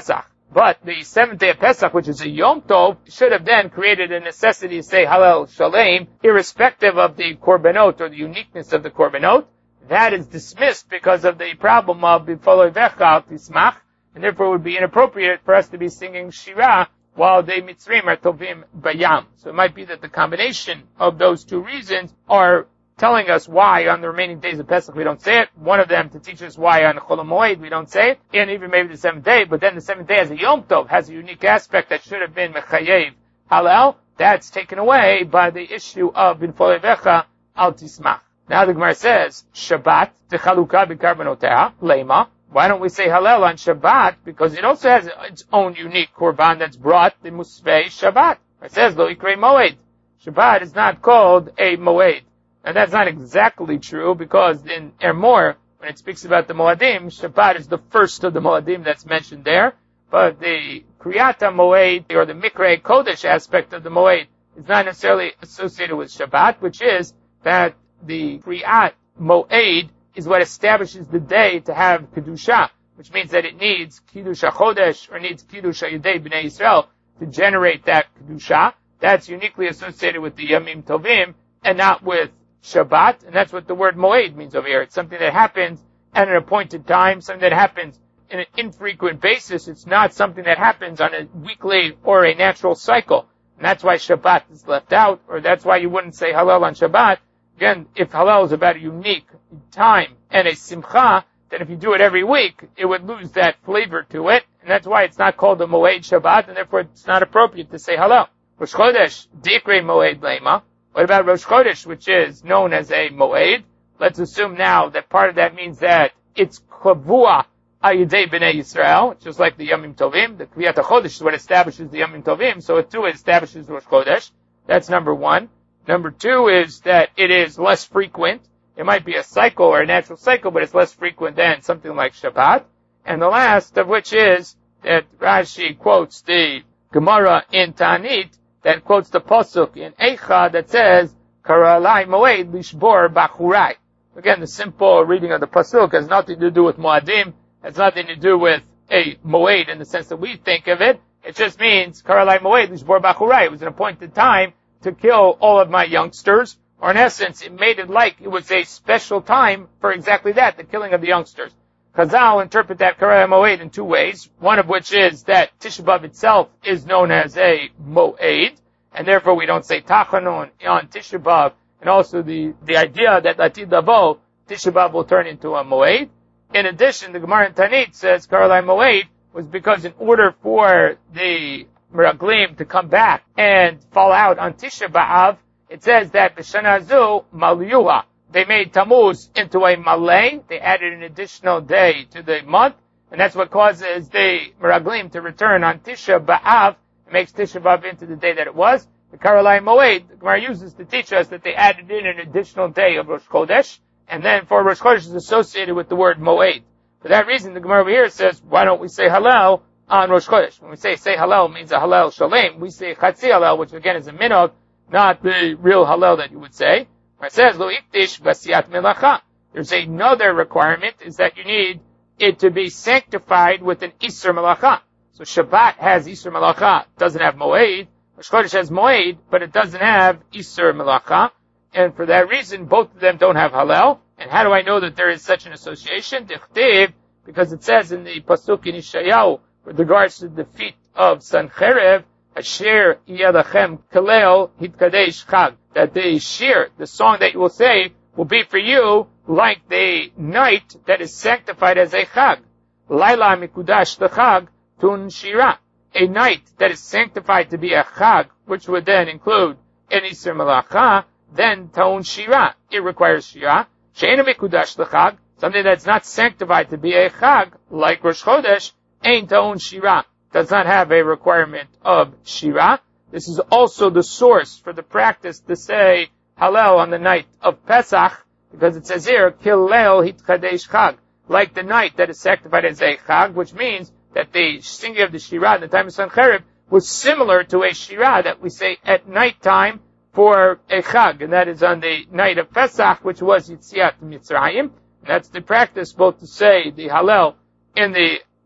But the 7th day of Pesach, which is a Yom Tov, should have then created a necessity to say Hallel Shalem, irrespective of the Korbanot or the uniqueness of the Korbanot. That is dismissed because of the problem of B'foloi Vecha al Tismach, and therefore it would be inappropriate for us to be singing Shirah while the Mitzrim are Tovim Bayam. So it might be that the combination of those two reasons are telling us why on the remaining days of Pesach we don't say it. One of them to teach us why on Chol HaMoed we don't say it, and even maybe the 7th day, but then the 7th day as a Yom Tov has a unique aspect that should have been Mechayev Hallel. That's taken away by the issue of B'foloi Vecha al Tismach. Now the Gemara says, Shabbat, Techaluka b'Karbanotea, Lema. Why don't we say Hallel on Shabbat? Because it also has its own unique Korban that's brought, the Musvei Shabbat. It says, Lo Ikrei Moed. Shabbat is not called a Moed. And that's not exactly true, because in Ermor, when it speaks about the Moadim, Shabbat is the first of the Moadim that's mentioned there. But the Kriyata Moed, or the Mikrei Kodesh aspect of the Moed, is not necessarily associated with Shabbat, which is that the Kriyat Moed is what establishes the day to have Kedusha, which means that it needs Kiddush HaChodesh, or needs Kiddush HaYedei B'nai Yisrael to generate that Kedusha. That's uniquely associated with the Yamim Tovim, and not with Shabbat, and that's what the word Moed means over here. It's something that happens at an appointed time, something that happens in an infrequent basis. It's not something that happens on a weekly or a natural cycle. And that's why Shabbat is left out, or that's why you wouldn't say Hallel on Shabbat. Again, if Hallel is about a unique time and a Simcha, then if you do it every week, it would lose that flavor to it, and that's why it's not called a Moed Shabbat, and therefore it's not appropriate to say Hallel. Rosh Chodesh, Dikrei Moed Lema. What about Rosh Chodesh, which is known as a Moed? Let's assume now that part of that means that it's Kavua Ayidei B'nai Yisrael, just like the Yamim Tovim. The Kriyat HaChodesh is what establishes the Yamim Tovim, so it too establishes Rosh Chodesh. That's number one. Number two is that it is less frequent. It might be a cycle or a natural cycle, but it's less frequent than something like Shabbat. And the last of which is that Rashi quotes the Gemara in Ta'anit, that quotes the Pasuk in Eicha that says, Karalai Moed Lishbor Bachurai. Again, the simple reading of the Pasuk has nothing to do with Moadim, has nothing to do with a Moed in the sense that we think of it. It just means, Karalai Moed Lishbor Bachurai. It was an appointed time to kill all of my youngsters, or in essence, it made it like it was a special time for exactly that, the killing of the youngsters. Chazal interpret that Karalai Moed in two ways, one of which is that Tisha B'Av itself is known as a Moed, and therefore we don't say Tachanun on Tisha B'Av, and also the idea that Latid Davo, Tisha B'Av will turn into a Moed. In addition, the Gemara in Tanit says Karalai Moed was because in order for the Meraglim to come back and fall out on Tisha B'Av, it says that B'Shana Zu Maliyuha. They made Tammuz into a Malay. They added an additional day to the month, and that's what causes the Meraglim to return on Tisha B'Av. It makes Tisha B'Av into the day that it was. The Karalai Moed, the Gemara uses to teach us that they added in an additional day of Rosh Chodesh, and then for Rosh Chodesh is associated with the word Moed. For that reason, the Gemara over here says, why don't we say Hallel on Rosh Chodesh? When we say Hallel means a Hallel Shalem, we say Chatzi Hallel, which again is a minhag, not the real Hallel that you would say. It says, Lo Iktish Vasiyat Melacha. There's another requirement, is that you need it to be sanctified with an Isur Melacha. So Shabbat has Isur Melacha, doesn't have Moed. Rosh Chodesh has Moed, but it doesn't have Isur Melacha. And for that reason, both of them don't have Hallel. And how do I know that there is such an association? Dichtiv, because it says in the Pasuk in Yeshayahu, with regards to the feet of Sancherev, Asher Yadachem Kalel Hitkadesh Chag, that the shir, the song that you will say, will be for you like the night that is sanctified as a Chag. Laila Mikudash the Chag Tun Shira. A night that is sanctified to be a Chag, which would then include an Isur Melacha, then Taun Shira. It requires Shira. She'ena Mikudash the Chag, something that's not sanctified to be a Chag, like Rosh Chodesh, Ein Taun Shira. Does not have a requirement of Shira. This is also the source for the practice to say Hallel on the night of Pesach, because it says here, Kilel Hitkadesh Chag, like the night that is sanctified as a Chag, which means that the singing of the Shira in the time of Sancherev was similar to a Shira that we say at night time for a Chag, and that is on the night of Pesach, which was Yitziat Mitzrayim. And that's the practice both to say the Hallel in the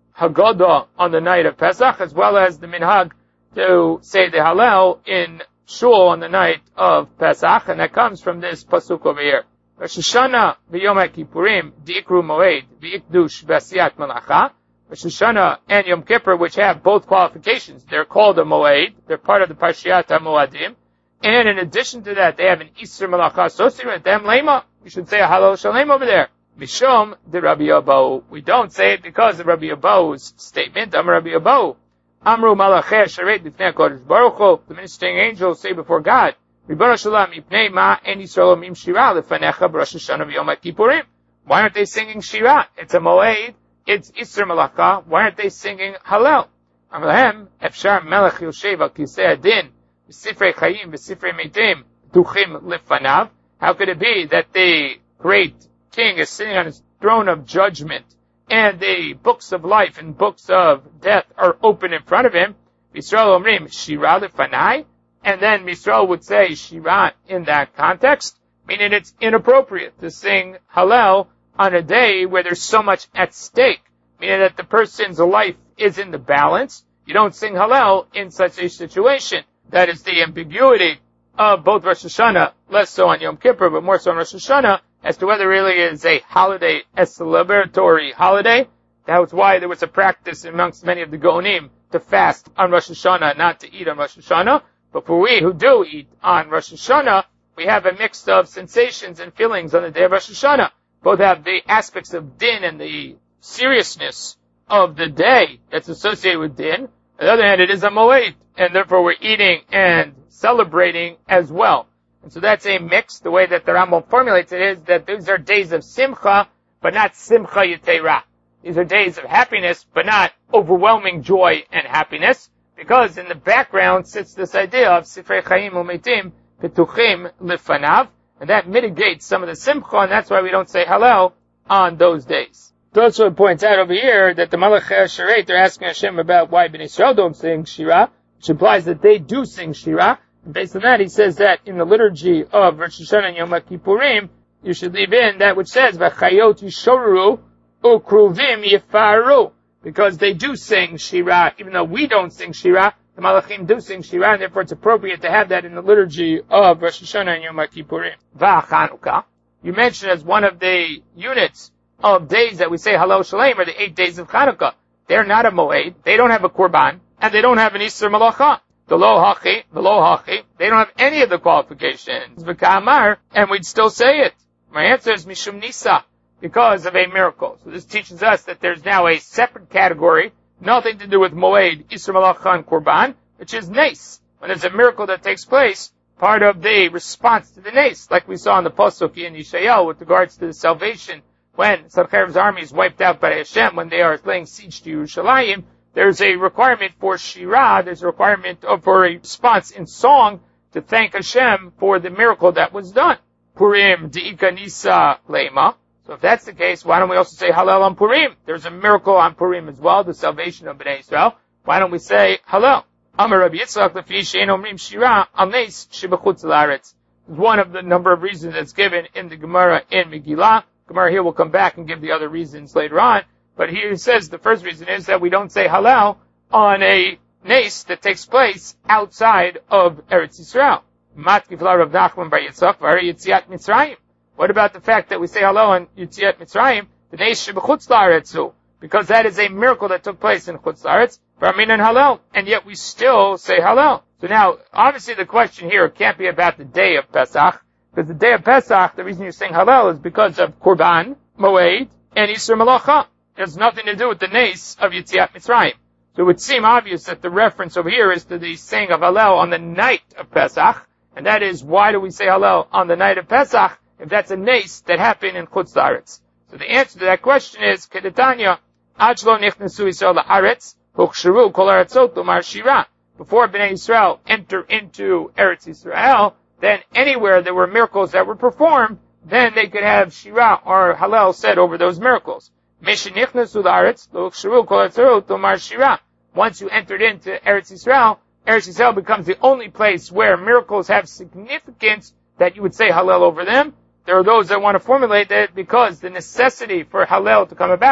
Haggadah on the night of Pesach, as well as the minhag to say the Hallel in Shul on the night of Pesach, and that comes from this pasuk over here. Rosh Hashanah v'Yom HaKippurim di'ikru moed v'ikdush v'asiyat malacha. Rosh Hashanah and Yom Kippur, which have both qualifications, they're called a moed. They're part of the Parshiat HaMoadim. And in addition to that, they have an Isser Malacha associated with them. Lema, we should say a Hallel Shalem over there. Mishom de Rabbi Abahu. We don't say it because of Rabbi Abahu's statement. Amar Rabbi Abahu. Amru Malachei Sharet B'fnei HaKadosh Baruch Hu. The ministering angels say before God, Ribono Shalom Mipnei Ma En Yisrael Omim Shira Lefanecha B'Rosh Hashanah V'Yom HaKippurim. Why aren't they singing Shira? It's a Moed. It's Isser Malacha. Why aren't they singing Hallel? Amalahem Efshar Melech Yoshev Al Kisei Adin V'Sifrei Chayim V'Sifrei Meitim Tuchim Lefanav. How could it be that the great king is sitting on his throne of judgment and the books of life and books of death are open in front of him? Yisrael Omrim Shira Lefanai. And then Yisrael would say Shira in that context, meaning it's inappropriate to sing Hallel on a day where there's so much at stake, meaning that the person's life is in the balance. You don't sing Hallel in such a situation. That is the ambiguity of both Rosh Hashanah, less so on Yom Kippur, but more so on Rosh Hashanah, as to whether it really is a holiday, a celebratory holiday. That was why there was a practice amongst many of the Gonim to fast on Rosh Hashanah, not to eat on Rosh Hashanah. But for we who do eat on Rosh Hashanah, we have a mix of sensations and feelings on the day of Rosh Hashanah. Both have the aspects of din and the seriousness of the day that's associated with din. On the other hand, it is a moed, and therefore we're eating and celebrating as well. And so that's a mix. The way that the Rambam formulates it is that these are days of simcha, but not simcha yetera. These are days of happiness, but not overwhelming joy and happiness, because in the background sits this idea of Sifrei Chaim U'Meitim Petuchim Lefanav, and that mitigates some of the simcha, and that's why we don't say Hallel on those days. Tosfot points out over here that the Malachei Sharet, they're asking Hashem about why Bnei Yisrael don't sing Shira, which implies that they do sing Shira. And based on that, he says that in the liturgy of Rosh Hashanah and Yom HaKippurim, you should leave in that which says, V'chayot yishoru ukruvim yifaru, because they do sing Shira, even though we don't sing Shira, the Malachim do sing Shira, and therefore it's appropriate to have that in the liturgy of Rosh Hashanah and Yom HaKippurim. V'Chanukah, you mentioned as one of the units of days that we say Hallel Shalem are the 8 days of Chanukah. They're not a Moed, they don't have a Korban, and they don't have an Isser Malacha. The Lo Hachi, they don't have any of the qualifications. V'Ka'amar, and we'd still say it. My answer is Mishum Nisa, because of a miracle. So this teaches us that there's now a separate category, nothing to do with Moed, Isser Malacha, and Korban, which is Nes. When there's a miracle that takes place, part of the response to the Nes, like we saw in the Pasuk in Yeshayahu with regards to the salvation, when Sancherib's army is wiped out by Hashem, when they are laying siege to Yerushalayim, there's a requirement for Shira, there's a requirement for a response in song to thank Hashem for the miracle that was done. Purim De'ika Nisa Lema. So if that's the case, why don't we also say Hallel on Purim? There's a miracle on Purim as well, the salvation of Bnei Israel. Why don't we say Hallel? Amar Rabbi Yitzchak Lefi She'en Omrim Shira Al Nes Shebechutz La'aretz. It's one of the number of reasons that's given in the Gemara in Megillah. Gemara here will come back and give the other reasons later on. But here it says the first reason is that we don't say Hallel on a Nes that takes place outside of Eretz Yisrael. Matkifla Rav Nachman Bar Yitzchak V'Hari Yitziat Mitzrayim. What about the fact that we say Hallel on Yitziat Mitzrayim, the Nes Shebechutz La'aretzu? Because that is a miracle that took place in Chutz La'aretz, V'Amin and Hallel, and yet we still say Hallel. So now, obviously the question here can't be about the day of Pesach, because the day of Pesach, the reason you're saying Hallel is because of Korban, Moed, and Isser Malacha. It has nothing to do with the Nes of Yitziat Mitzrayim. So it would seem obvious that the reference over here is to the saying of Hallel on the night of Pesach, and that is, why do we say Hallel on the night of Pesach if that's a Nes that happened in Chutz La'aretz? So the answer to that question is, Kedetanya, Ad Shelo Nichnasu Yisrael La'aretz, Huchsharu Kol Aratzot Umar Shira. Before Bnei Yisrael enter into Eretz Yisrael, then anywhere there were miracles that were performed, then they could have Shira or Hallel said over those miracles. Once you entered into Eretz Yisrael becomes the only place where miracles have significance that you would say Hallel over them. There are those that want to formulate that because the necessity for Hallel to come about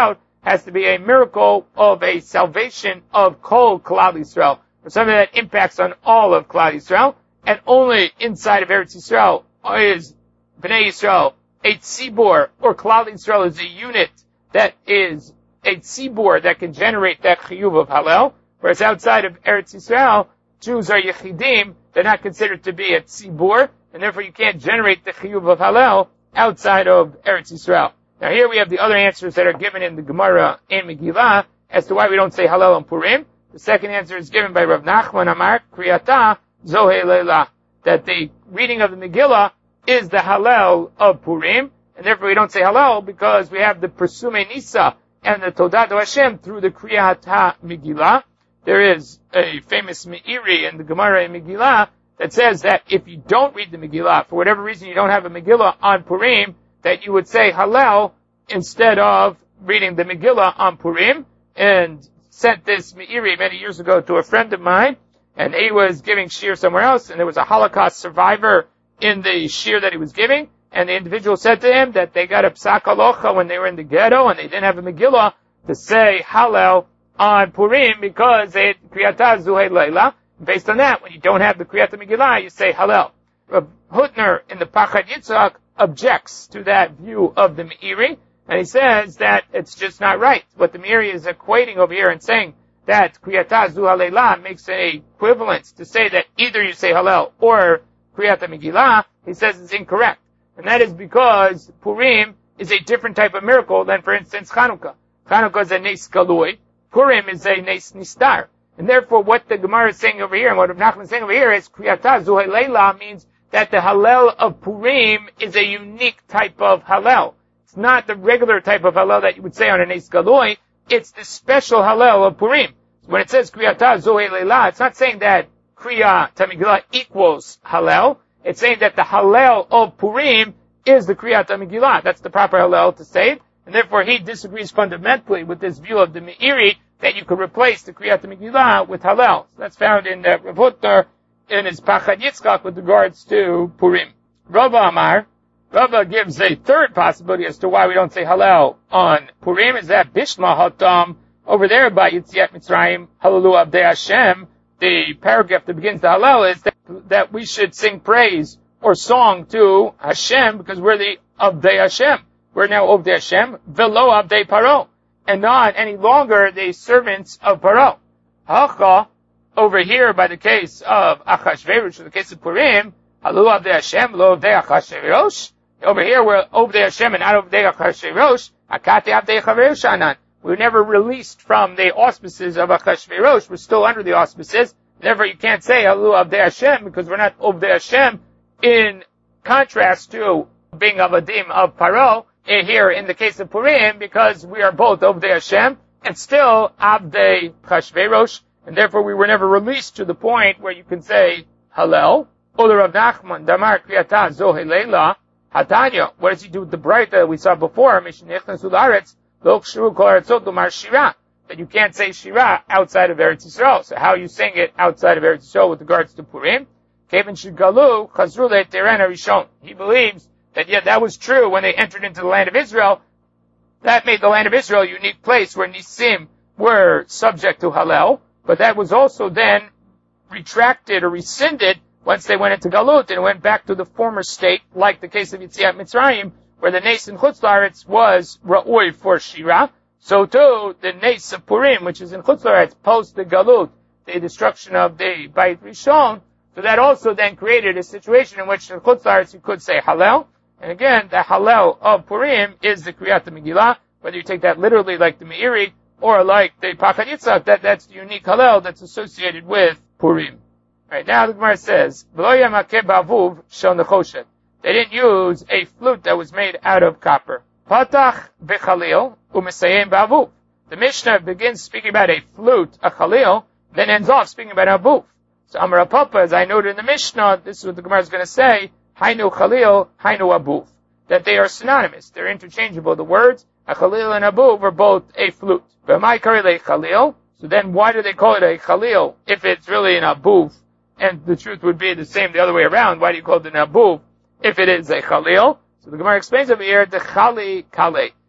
has to be a miracle of a salvation of Kol Klal Yisrael, or something that impacts on all of Klal Yisrael, and only inside of Eretz Yisrael is Bnei Yisrael a tzibur, or Klal Yisrael is a unit that is a tzibur that can generate that chiyuv of Hallel, whereas outside of Eretz Yisrael, Jews are yechidim, they're not considered to be a tzibur, and therefore you can't generate the chiyuv of Hallel outside of Eretz Yisrael. Now here we have the other answers that are given in the Gemara and Megillah as to why we don't say Hallel on Purim. The second answer is given by Rav Nachman Amar, Kriyata Zohe Leila, that the reading of the Megillah is the Hallel of Purim, and therefore we don't say Hallel because we have the Persume Nisa and the Todado Hashem through the Kriyat HaMegillah. There is a famous Meiri in the Gemara and Megillah that says that if you don't read the Megillah, for whatever reason you don't have a Megillah on Purim, that you would say Hallel instead of reading the Megillah on Purim, and sent this Meiri many years ago to a friend of mine, and he was giving shir somewhere else, and there was a Holocaust survivor in the shir that he was giving, and the individual said to him that they got a psak halacha when they were in the ghetto, and they didn't have a Megillah to say Hallel on Purim because they had Kriyata Zuhei Leila. Based on that, when you don't have the Kriyat Megillah, you say Hallel. Rav Hutner in the Pachad Yitzhak objects to that view of the Meiri, and he says that it's just not right. What the Meiri is equating over here and saying that Kriyata Zuhei Leila makes an equivalence to say that either you say Hallel or Kriyat Megillah, he says it's incorrect. And that is because Purim is a different type of miracle than, for instance, Chanukah. Chanukah is a Nes Galui. Purim is a Nes Nistar. And therefore, what the Gemara is saying over here, and what Rav Nachman is saying over here, is Kriyata Zuhei Leila means that the Hallel of Purim is a unique type of Hallel. It's not the regular type of Hallel that you would say on a Nes Galui. It's the special Hallel of Purim. So when it says Kriyata Zuhei Leila, it's not saying that Kriyat Megillah equals Hallel. It's saying that the Hallel of Purim is the Kriyat Megillah. That's the proper Hallel to say it. And therefore he disagrees fundamentally with this view of the Meiri that you could replace the Kriyat Megillah with Hallel. So that's found in Rav Hutner in his Pachad Yitzchak with regards to Purim. Rava Amar, Rava gives a third possibility as to why we don't say Hallel on Purim, is that Bishma Hatam, over there by Yetziat Mitzrayim, Hallelu Abdei Hashem, the paragraph that begins the Hallel is that we should sing praise or song to Hashem because we're the Abdei Hashem. We're now Abdei Hashem, Velo Abdei Paro, and not any longer the servants of Paro. Hacha, over here by the case of Achashverosh, in the case of Purim, Hallelu Abdei Hashem, Lo Abdei Achashverosh. Over here we're Abdei Hashem and not Abdei Achashverosh. Akate Abdei Chaverosh Anan. We were never released from the auspices of Achashverosh. We're still under the auspices. Therefore, you can't say Hallelu Abdei Hashem because we're not Abdei Hashem, in contrast to being Avadim of Paro here in the case of Purim, because we are both Abdei Hashem and still Abdei Chashverosh, and therefore we were never released to the point where you can say Hallel. Oler Rav Nachman Damar Kriyata Zohei Leila Hatanya. What does he do with the Braita that we saw before? Mishnechnas Ularetz Lo Kshuru Kol Aratzot Lomar Shira. That you can't say Shira outside of Eretz Yisrael. So how you sing it outside of Eretz Yisrael with regards to Purim? Kevin Shigalu Chazru LeTeren Harishon. He believes that that was true when they entered into the land of Israel. That made the land of Israel a unique place where Nisim were subject to Hallel, but that was also then retracted or rescinded once they went into Galut and went back to the former state, like the case of Yetziat Mitzrayim, where the Nes in Chutz La'aretz was Ra'ui for Shira. So too, the Nes of Purim, which is in Chutz La'aretz, post the Galut, the destruction of the Beit Rishon, so that also then created a situation in which in Chutz La'aretz you could say Hallel. And again, the Hallel of Purim is the Kriyat Megillah, whether you take that literally like the Meiri, or like the Pachad Yitzhak, that's the unique Hallel that's associated with Purim. Right, now the Gemara says, they didn't use a flute that was made out of copper. Patach bechalil u'mesayim ba'avuv. The Mishnah begins speaking about a flute, a chalil, then ends off speaking about a avuv. So Amar Papa, as I noted in the Mishnah, this is what the Gemara is going to say, Hainu Chalil, Hainu Abuv. That they are synonymous. They're interchangeable. The words, a Chalil and Abuv, are both a flute. V'mai karei Chalil. So then why do they call it a Chalil if it's really an Abuv? And the truth would be the same the other way around. Why do you call it an Abuv if it is a Chalil? So the Gemara explains over here, the Chali Kale.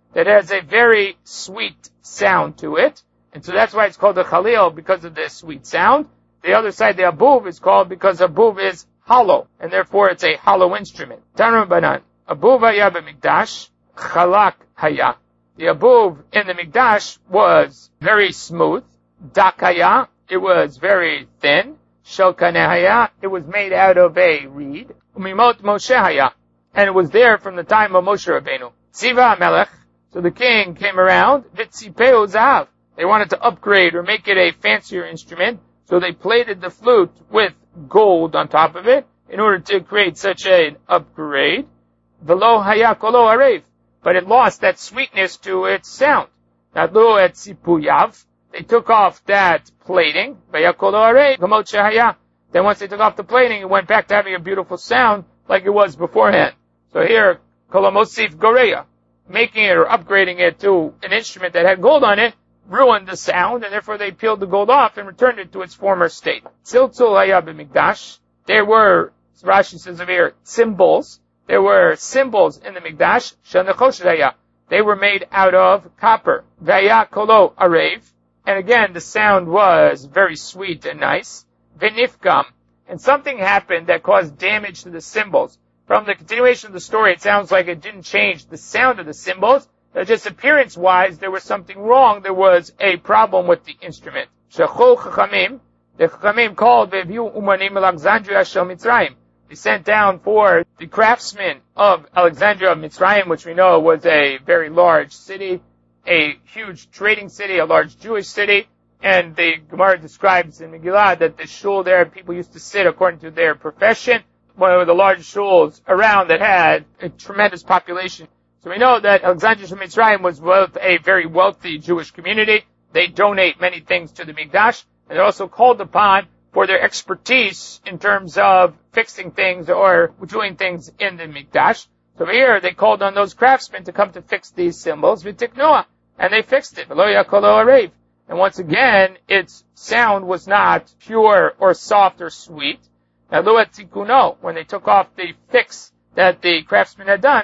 that has a very sweet sound to it. And so that's why it's called a Khalil, because of the sweet sound. The other side, the Abuv, is called because Abuv is hollow, and therefore it's a hollow instrument. Tanur Banan, Abuv haya b'mikdash, chalak haya. The Abuv in the Mikdash was very smooth. Dak haya, it was very thin. Shelkaneh haya, it was made out of a reed. Umimot Moshe haya, and it was there from the time of Moshe Rabbeinu. Tziva HaMelech, so the king came around. Vitzipeu zahav, they wanted to upgrade or make it a fancier instrument, so they plated the flute with gold on top of it in order to create such an upgrade. Velo haya kolo arev, but it lost that sweetness to its sound. Nadlu et sipuyav, they took off that plating. Vaya kolo arev, gamot shehaya. Then once they took off the plating, it went back to having a beautiful sound like it was beforehand. So here, kolomosif goreya, making it or upgrading it to an instrument that had gold on it, ruined the sound, and therefore they peeled the gold off and returned it to its former state. Tziltzul haya b'mikdash, there were, Rashi says over here, cymbals. There were cymbals in the Mikdash, shanachoshet haya. They were made out of copper. Vaya kolo arev, and again the sound was very sweet and nice. V'nifgam, and something happened that caused damage to the cymbals. From the continuation of the story, it sounds like it didn't change the sound of the cymbals. Just appearance-wise, there was something wrong. There was a problem with the instrument. Shechol Chachamim, the Chachamim called Ve'viu Umanim Alexandria Shel Mitzrayim. They sent down for the craftsmen of Alexandria of Mitzrayim, which we know was a very large city, a huge trading city, a large Jewish city. And the Gemara describes in Megillah that the shul there, people used to sit according to their profession. One of the largest shuls around that had a tremendous population. So we know that Alexandria of Mitzrayim was both a very wealthy Jewish community. They donate many things to the Mikdash, and they're also called upon for their expertise in terms of fixing things or doing things in the Mikdash. So here they called on those craftsmen to come to fix these cymbals, v'tiknoa, and they fixed it. V'lo yakolo arev. And once again, its sound was not pure or soft or sweet. Now, luat tikuno, when they took off the fix that the craftsman had done,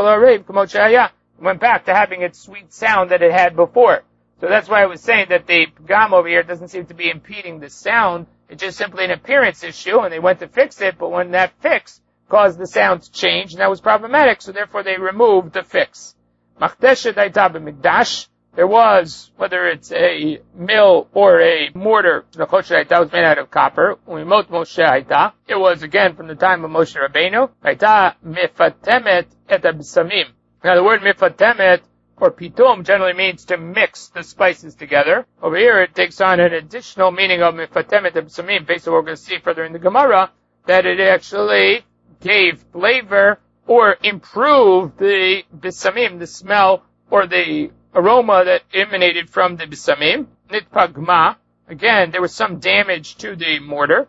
went back to having its sweet sound that it had before. So that's why I was saying that the pagam over here doesn't seem to be impeding the sound. It's just simply an appearance issue, and they went to fix it, but when that fix caused the sound to change, and that was problematic, so therefore they removed the fix. Machdeshet hayta b'mikdash, there was, whether it's a mill or a mortar, the choshet hayta was made out of copper. Umimot Moshe hayta, it was again from the time of Moshe Rabbeinu. Hayta mifatemet et absamim. Now the word mifatemet or pitum generally means to mix the spices together. Over here it takes on an additional meaning of mifatemet absamim, based on what we're going to see further in the Gemara, that it actually gave flavor or improved the bisamim, the smell or the aroma that emanated from the bisamim. Nitpagma, again, there was some damage to the mortar.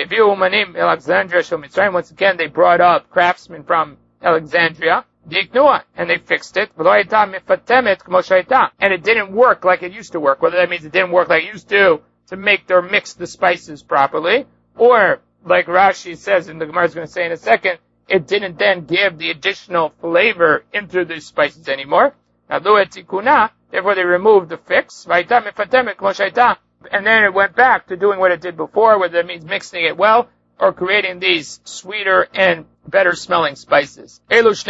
Once again, they brought up craftsmen from Alexandria, and they fixed it. And it didn't work like it used to work. Whether that means it didn't work like it used to make or mix the spices properly, or like Rashi says, and the Gemara is going to say in a second, it didn't then give the additional flavor into the spices anymore. Therefore they removed the fix, and then it went back to doing what it did before, whether that means mixing it well, or creating these sweeter and better smelling spices. These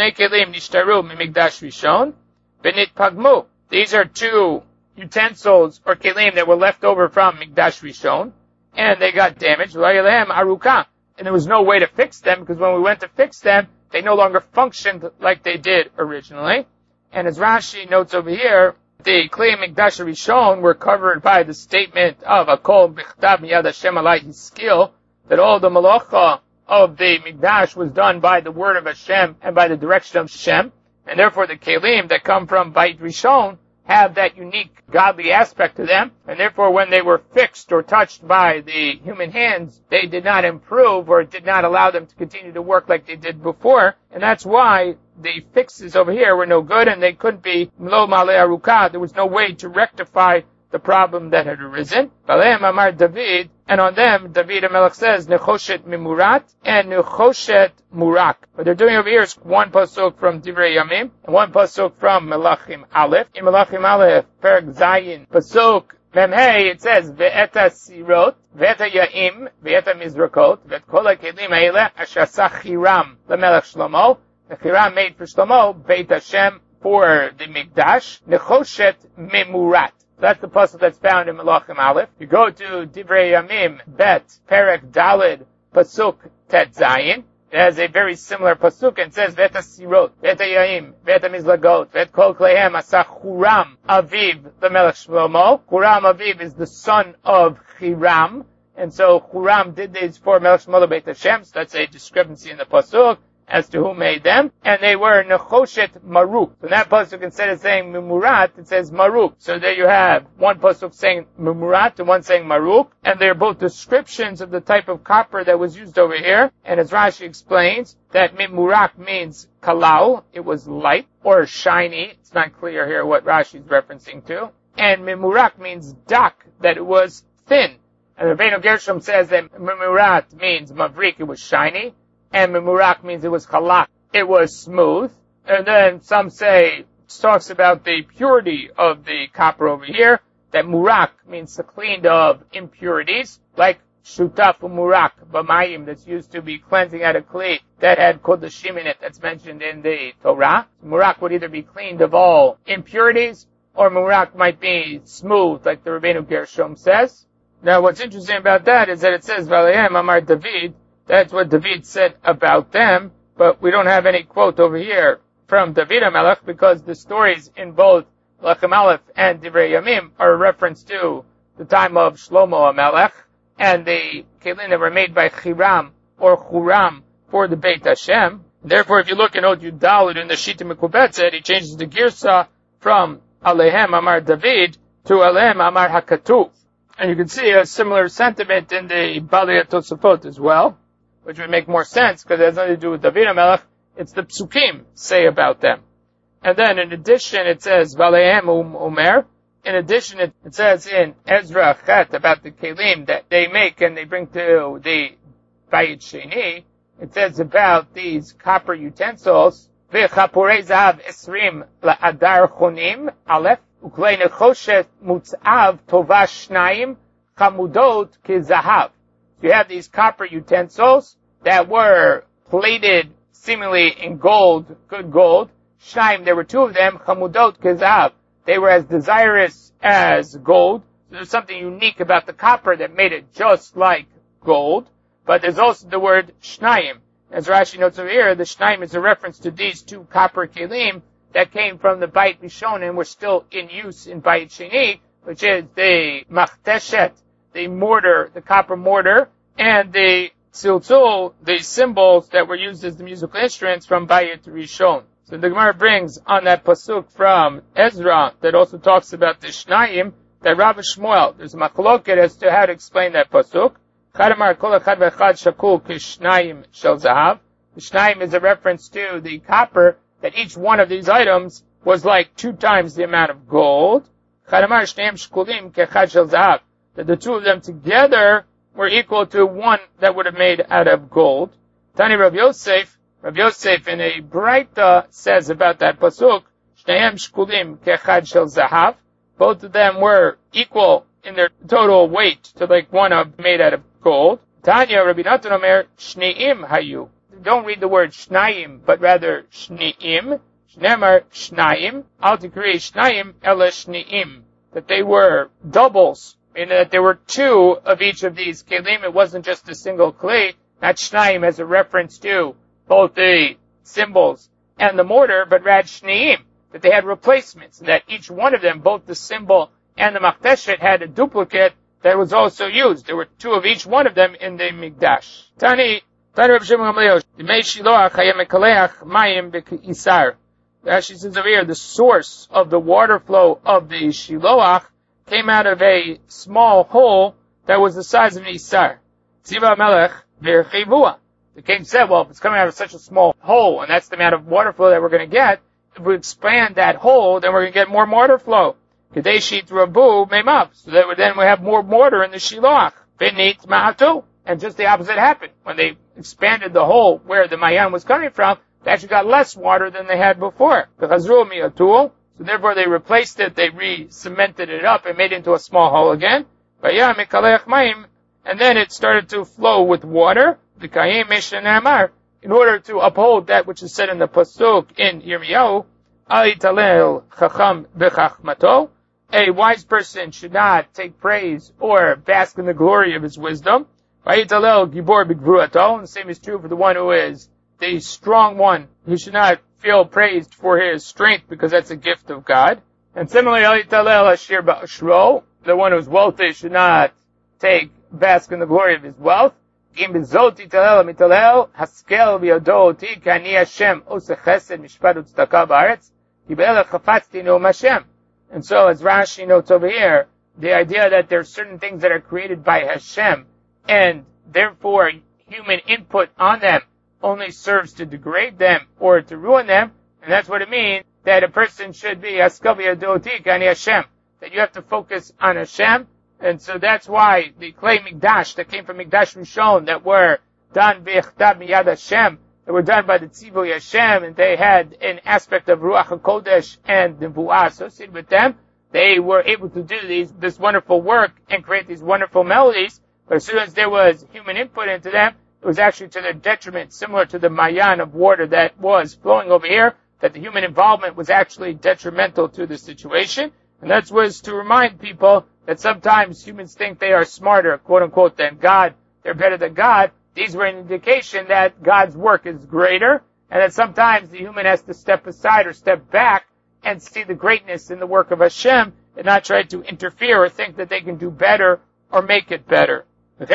are two utensils or kelim that were left over from Mikdash Rishon, and they got damaged. And there was no way to fix them, because when we went to fix them, they no longer functioned like they did originally. And as Rashi notes over here, the Klei Mikdash Rishon were covered by the statement of Akol Bichtav Miyad Hashem Alai Hiskil, that all the malacha of the Mikdash was done by the word of Hashem and by the direction of Hashem, and therefore the Kelim that come from Beit Rishon have that unique godly aspect to them, and therefore when they were fixed or touched by the human hands, they did not improve or did not allow them to continue to work like they did before, and that's why the fixes over here were no good, and they couldn't be mlo male arukah. There was no way to rectify the problem that had arisen. Valeim Amar David, and on them, David HaMelech says, Nechoshet Mimurat and Nechoshet Murak. What they're doing over here is one pasuk from Divrei Yamim, and one pasuk from Melachim Aleph. In Melachim Aleph, Perek Zayin, pasuk Memhei, it says, Ve'eta Sirot, Ve'eta Ya'im, Ve'eta Mizrakot, Ve'et Kol HaKelim Ha'ele, Asher Asach Hiram, L'Melech Shlomo. The Hiram made for Shlomo, Beit Hashem, for the Mikdash, Nechoshet Memurat. That's the pasuk that's found in Melachim Aleph. You go to Divrei Yamim, Bet, Perek Daled, pasuk Tet Zayin. It has a very similar pasuk and says, Ve'eta Sirot, Ve'eta Ya'im, Ve'eta Mizlagot, Ve'et Kol Kleihem, Asach Huram, Aviv, L'Melech Shlomo. Huram Aviv is the son of Hiram, and so Huram did these for Melech Shlomo Beit Hashem, so that's a discrepancy in the pasuk as to who made them, and they were Nechoshet Maruk. So in that pasuk, instead of saying Memurat, it says Maruk. So there you have one pasuk saying Memurat and one saying Maruk, and they're both descriptions of the type of copper that was used over here. And as Rashi explains, that Memurak means kalal, it was light, or shiny. It's not clear here what Rashi is referencing to. And Memurak means dak, that it was thin. And Rabbeinu Gershom says that Memurat means mavrik, it was shiny. And Memurak means it was chalak, it was smooth. And then some say, it talks about the purity of the copper over here, that murak means cleaned of impurities, like shutaf murak b'mayim, that's used to be cleansing out a kli that had kodashim in it, that's mentioned in the Torah. Murak would either be cleaned of all impurities, or murak might be smooth, like the Rabbeinu Gershom says. Now what's interesting about that is that it says, Valeim Amar David, that's what David said about them, but we don't have any quote over here from David HaMelech because the stories in both Melachim Aleph and Divrei Yamim are a reference to the time of Shlomo HaMelech and the kelim that were made by Hiram or Huram for the Beit Hashem. Therefore, if you look in Od Yud Daled in the Shita Mekubetzet, he changes the Girsa from Alehem Amar David to Alehem Amar HaKatuv. And you can see a similar sentiment in the Balei Tosafot as well, which would make more sense because it has nothing to do with David HaMelech. It's the Psukim say about them. And then in addition it says, Valehem Omer. In addition it says in Ezra Chet about the Kelim that they make and they bring to the Bayit Sheni. It says about these copper utensils, V'chapurei zahav esrim la'adar chonim, Aleph, uklei nechoshet mutzav tova shnayim, chamudot kezahav. You have these copper utensils that were plated seemingly in gold, good gold. Shaim, there were two of them, chamudot kezav. They were as desirous as gold. So there's something unique about the copper that made it just like gold. But there's also the word shnayim. As Rashi notes over here, the shnayim is a reference to these two copper kelim that came from the Bayit Rishon and were still in use in Bayit Sheni, which is the machteshet, the mortar, the copper mortar, and the tziltzul, the cymbals that were used as the musical instruments from Bayit Rishon. So the Gemara brings on that pasuk from Ezra that also talks about the shnayim, that Rav Shmuel, there's a machloket as to how to explain that pasuk. Chadamar kol echad v'echad shakul kishnayim shel zahav. The shnayim is a reference to the copper, that each one of these items was like 2 times the amount of gold. Chadamar shneim shkulim kechad shel zahav. That the two of them together were equal to one that would have made out of gold. Tani Rav Yosef in a Braita says about that pasuk, Shneim shkulim kechad shel zahav. Both of them were equal in their total weight to like one made out of gold. Tanya Rabbi Natan Omer shneim hayu. Don't read the word shnayim, but rather shneim. Shnemar shnayim. Al tikri shnayim ela shneim. That they were doubles. Meaning that there were 2 of each of these kelim. It wasn't just a single kli. Not shnayim as a reference to both the cymbals and the mortar, but rather shneim, that they had replacements, and that each one of them, both the cymbal and the machteshet, had a duplicate that was also used. There were 2 of each one of them in the Mikdash. Tani Rav Shimon Gamliel, Mei Shiloach hayem mekaleach mayim b'isar. Rashi says over here, the source of the water flow of the Shiloach came out of a small hole that was the size of an Isar. Tziva Melech v'chivua. The king said, well, if it's coming out of such a small hole, and that's the amount of water flow that we're going to get, if we expand that hole, then we're going to get more water flow. Kadeshit Rabu Meimav. So they would then have more water in the Shiloach. Vinit Ma'atu. And just the opposite happened. When they expanded the hole where the Mayan was coming from, they actually got less water than they had before. So therefore they replaced it, they re-cemented it up and made it into a small hole again. And then it started to flow with water. In order to uphold that which is said in the Pasuk in Yirmiyahu, a wise person should not take praise or bask in the glory of his wisdom. And the same is true for the one who is the strong one. He should not feel praised for his strength because that's a gift of God. And similarly, the one who is wealthy should not take bask in the glory of his wealth. And so, as Rashi notes over here, the idea that there are certain things that are created by Hashem, and therefore human input on them only serves to degrade them or to ruin them, and that's what it means that a person should be Haskel v'yadoti k'ani Hashem, that you have to focus on Hashem. And so that's why the clay Mikdash that came from Mikdash Rishon that were done b'echtab miyad Hashem, that were done by the Tzivui Hashem, and they had an aspect of Ruach HaKodesh and Nevuah associated with them, they were able to do this wonderful work and create these wonderful melodies. But as soon as there was human input into them, it was actually to their detriment, similar to the mayan of water that was flowing over here, that the human involvement was actually detrimental to the situation. And that was to remind people that sometimes humans think they are smarter, quote unquote, than God. They're better than God. These were an indication that God's work is greater, and that sometimes the human has to step aside or step back and see the greatness in the work of Hashem and not try to interfere or think that they can do better or make it better. The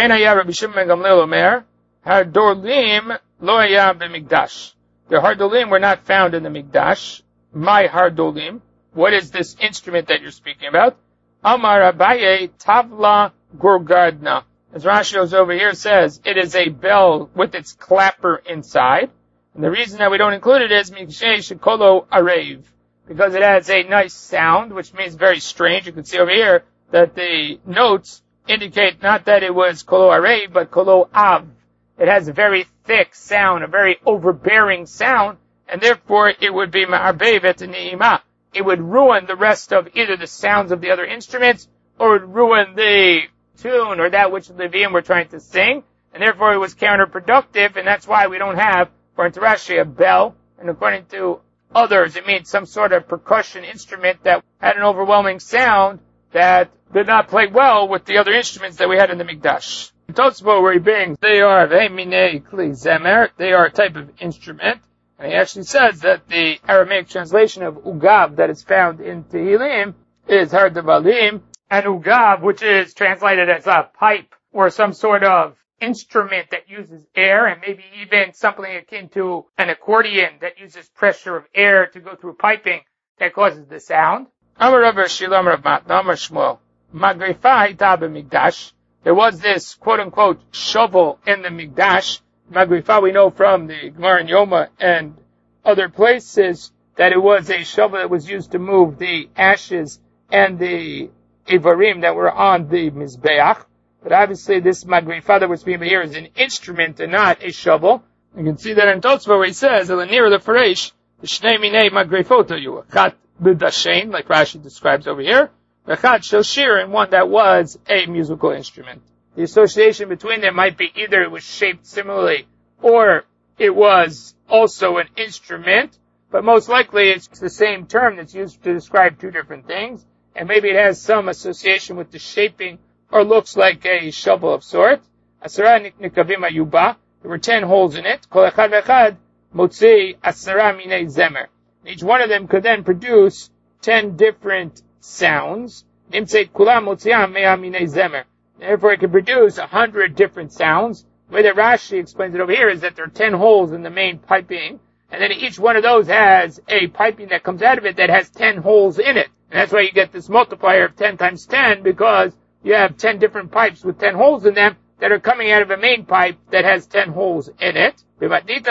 Hardolim were not found in the Mikdash. My Hardolim. What is this instrument that you're speaking about? Amar Abaye Tavla Gurgardna. As Rashi over here says, it is a bell with its clapper inside. And the reason that we don't include it is Mikshei Shekolo Arev, because it has a nice sound, which means very strange. You can see over here that the notes indicate not that it was Kolo Arev, but Kolo Av. It has a very thick sound, a very overbearing sound, and therefore it would be Ma'arbev et Ni'imah. It would ruin the rest of either the sounds of the other instruments, or it would ruin the tune, or that which the Levium were trying to sing, and therefore it was counterproductive, and that's why we don't have, according to Rashi, a bell, and according to others, it means some sort of percussion instrument that had an overwhelming sound that did not play well with the other instruments that we had in the Mikdash. Tosfot were being, they are v'minei kli zemer, they are a type of instrument, and he actually says that the Aramaic translation of Ugav that is found in Tehillim is Hardevalim, and Ugav, which is translated as a pipe or some sort of instrument that uses air, and maybe even something akin to an accordion that uses pressure of air to go through piping that causes the sound. Amar Rav Shilam Rav Matna Amar Shmuel Magrifa Haita b'Mikdash. There was this quote-unquote shovel in the Mikdash. Magrifa, we know from the Gemara in Yoma and other places that it was a shovel that was used to move the ashes and the Ivarim that were on the Mizbeach. But obviously this Magrifa that we're speaking about here is an instrument and not a shovel. You can see that in Tosfot where he says, near the Faresh, the Shnei Minei Magrifotayu, Achat B'Dashain, like Rashi describes over here, Achat Shel Shir, and one that was a musical instrument. The association between them might be either it was shaped similarly, or it was also an instrument, but most likely it's the same term that's used to describe two different things, and maybe it has some association with the shaping, or looks like a shovel of sorts. Asara nikavim ayuba. There were 10 holes in it. Kol echad v'echad motzi asara minei zemer. Each one of them could then produce 10 different sounds. Nimtzeit kulam motziam mea minei zemer. Therefore, it could produce 100 different sounds. The way that Rashi explains it over here is that there are 10 holes in the main piping, and then each one of those has a piping that comes out of it that has 10 holes in it. And that's why you get this multiplier of 10 times 10, because you have 10 different pipes with 10 holes in them that are coming out of a main pipe that has 10 holes in it. In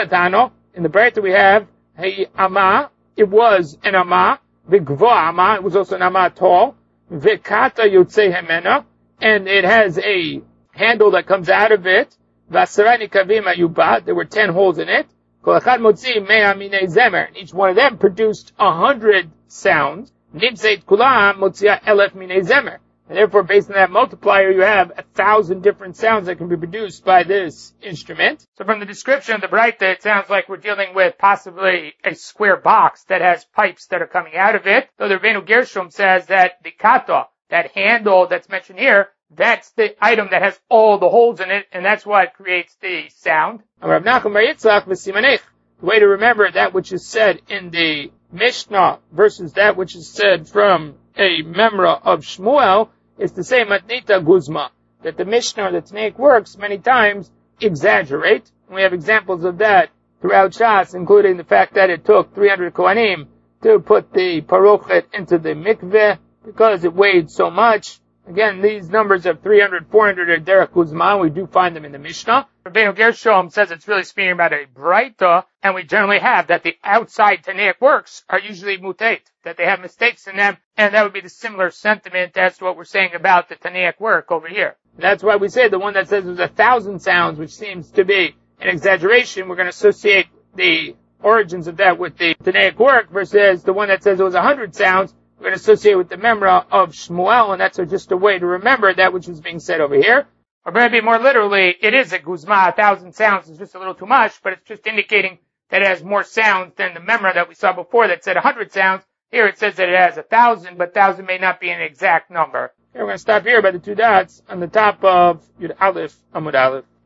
the Braita we have, hey, Ama, it was an Ama, Bigvo Ama, it was also an Ama tall, Vikata Yotzei Hemena, and it has a handle that comes out of it. Vasarani Kavim Ayubat, there were 10 holes in it. Kol Echad Motzi Mea Minei Zemer, and each one of them produced 100 sounds. Nimseit Kulam Motzia Elef Minei Zemer. And therefore, based on that multiplier, you have 1,000 different sounds that can be produced by this instrument. So from the description of the Breita, it sounds like we're dealing with possibly a square box that has pipes that are coming out of it. Though the Rebbeinu Gershom says that the kata, that handle that's mentioned here, that's the item that has all the holes in it, and that's what creates the sound. The way to remember that which is said in the Mishnah versus that which is said from a memra of Shmuel is to say matnita guzma, that the Mishnah or the Tanaic works many times exaggerate. And we have examples of that throughout Shas, including the fact that it took 300 Kohanim to put the parochet into the mikveh because it weighed so much. Again, these numbers of 300, 400 are derech guzma. We do find them in the Mishnah. Rebbeinu Gershom says it's really speaking about a Breita, and we generally have that the outside Tanaic works are usually mutate, that they have mistakes in them, and that would be the similar sentiment as to what we're saying about the Tanaic work over here. That's why we say the one that says there's 1,000 sounds, which seems to be an exaggeration, we're going to associate the origins of that with the Tanaic work, versus the one that says it was 100 sounds, we're going to associate with the memra of Shmuel, and that's just a way to remember that which is being said over here. Or maybe more literally, it is a guzma, 1,000 sounds is just a little too much, but it's just indicating that it has more sounds than the memra that we saw before that said 100 sounds. Here it says that it has 1,000, but 1,000 may not be an exact number. Okay, we're going to stop here by the 2 dots on the top of Yud Aleph Amud Aleph.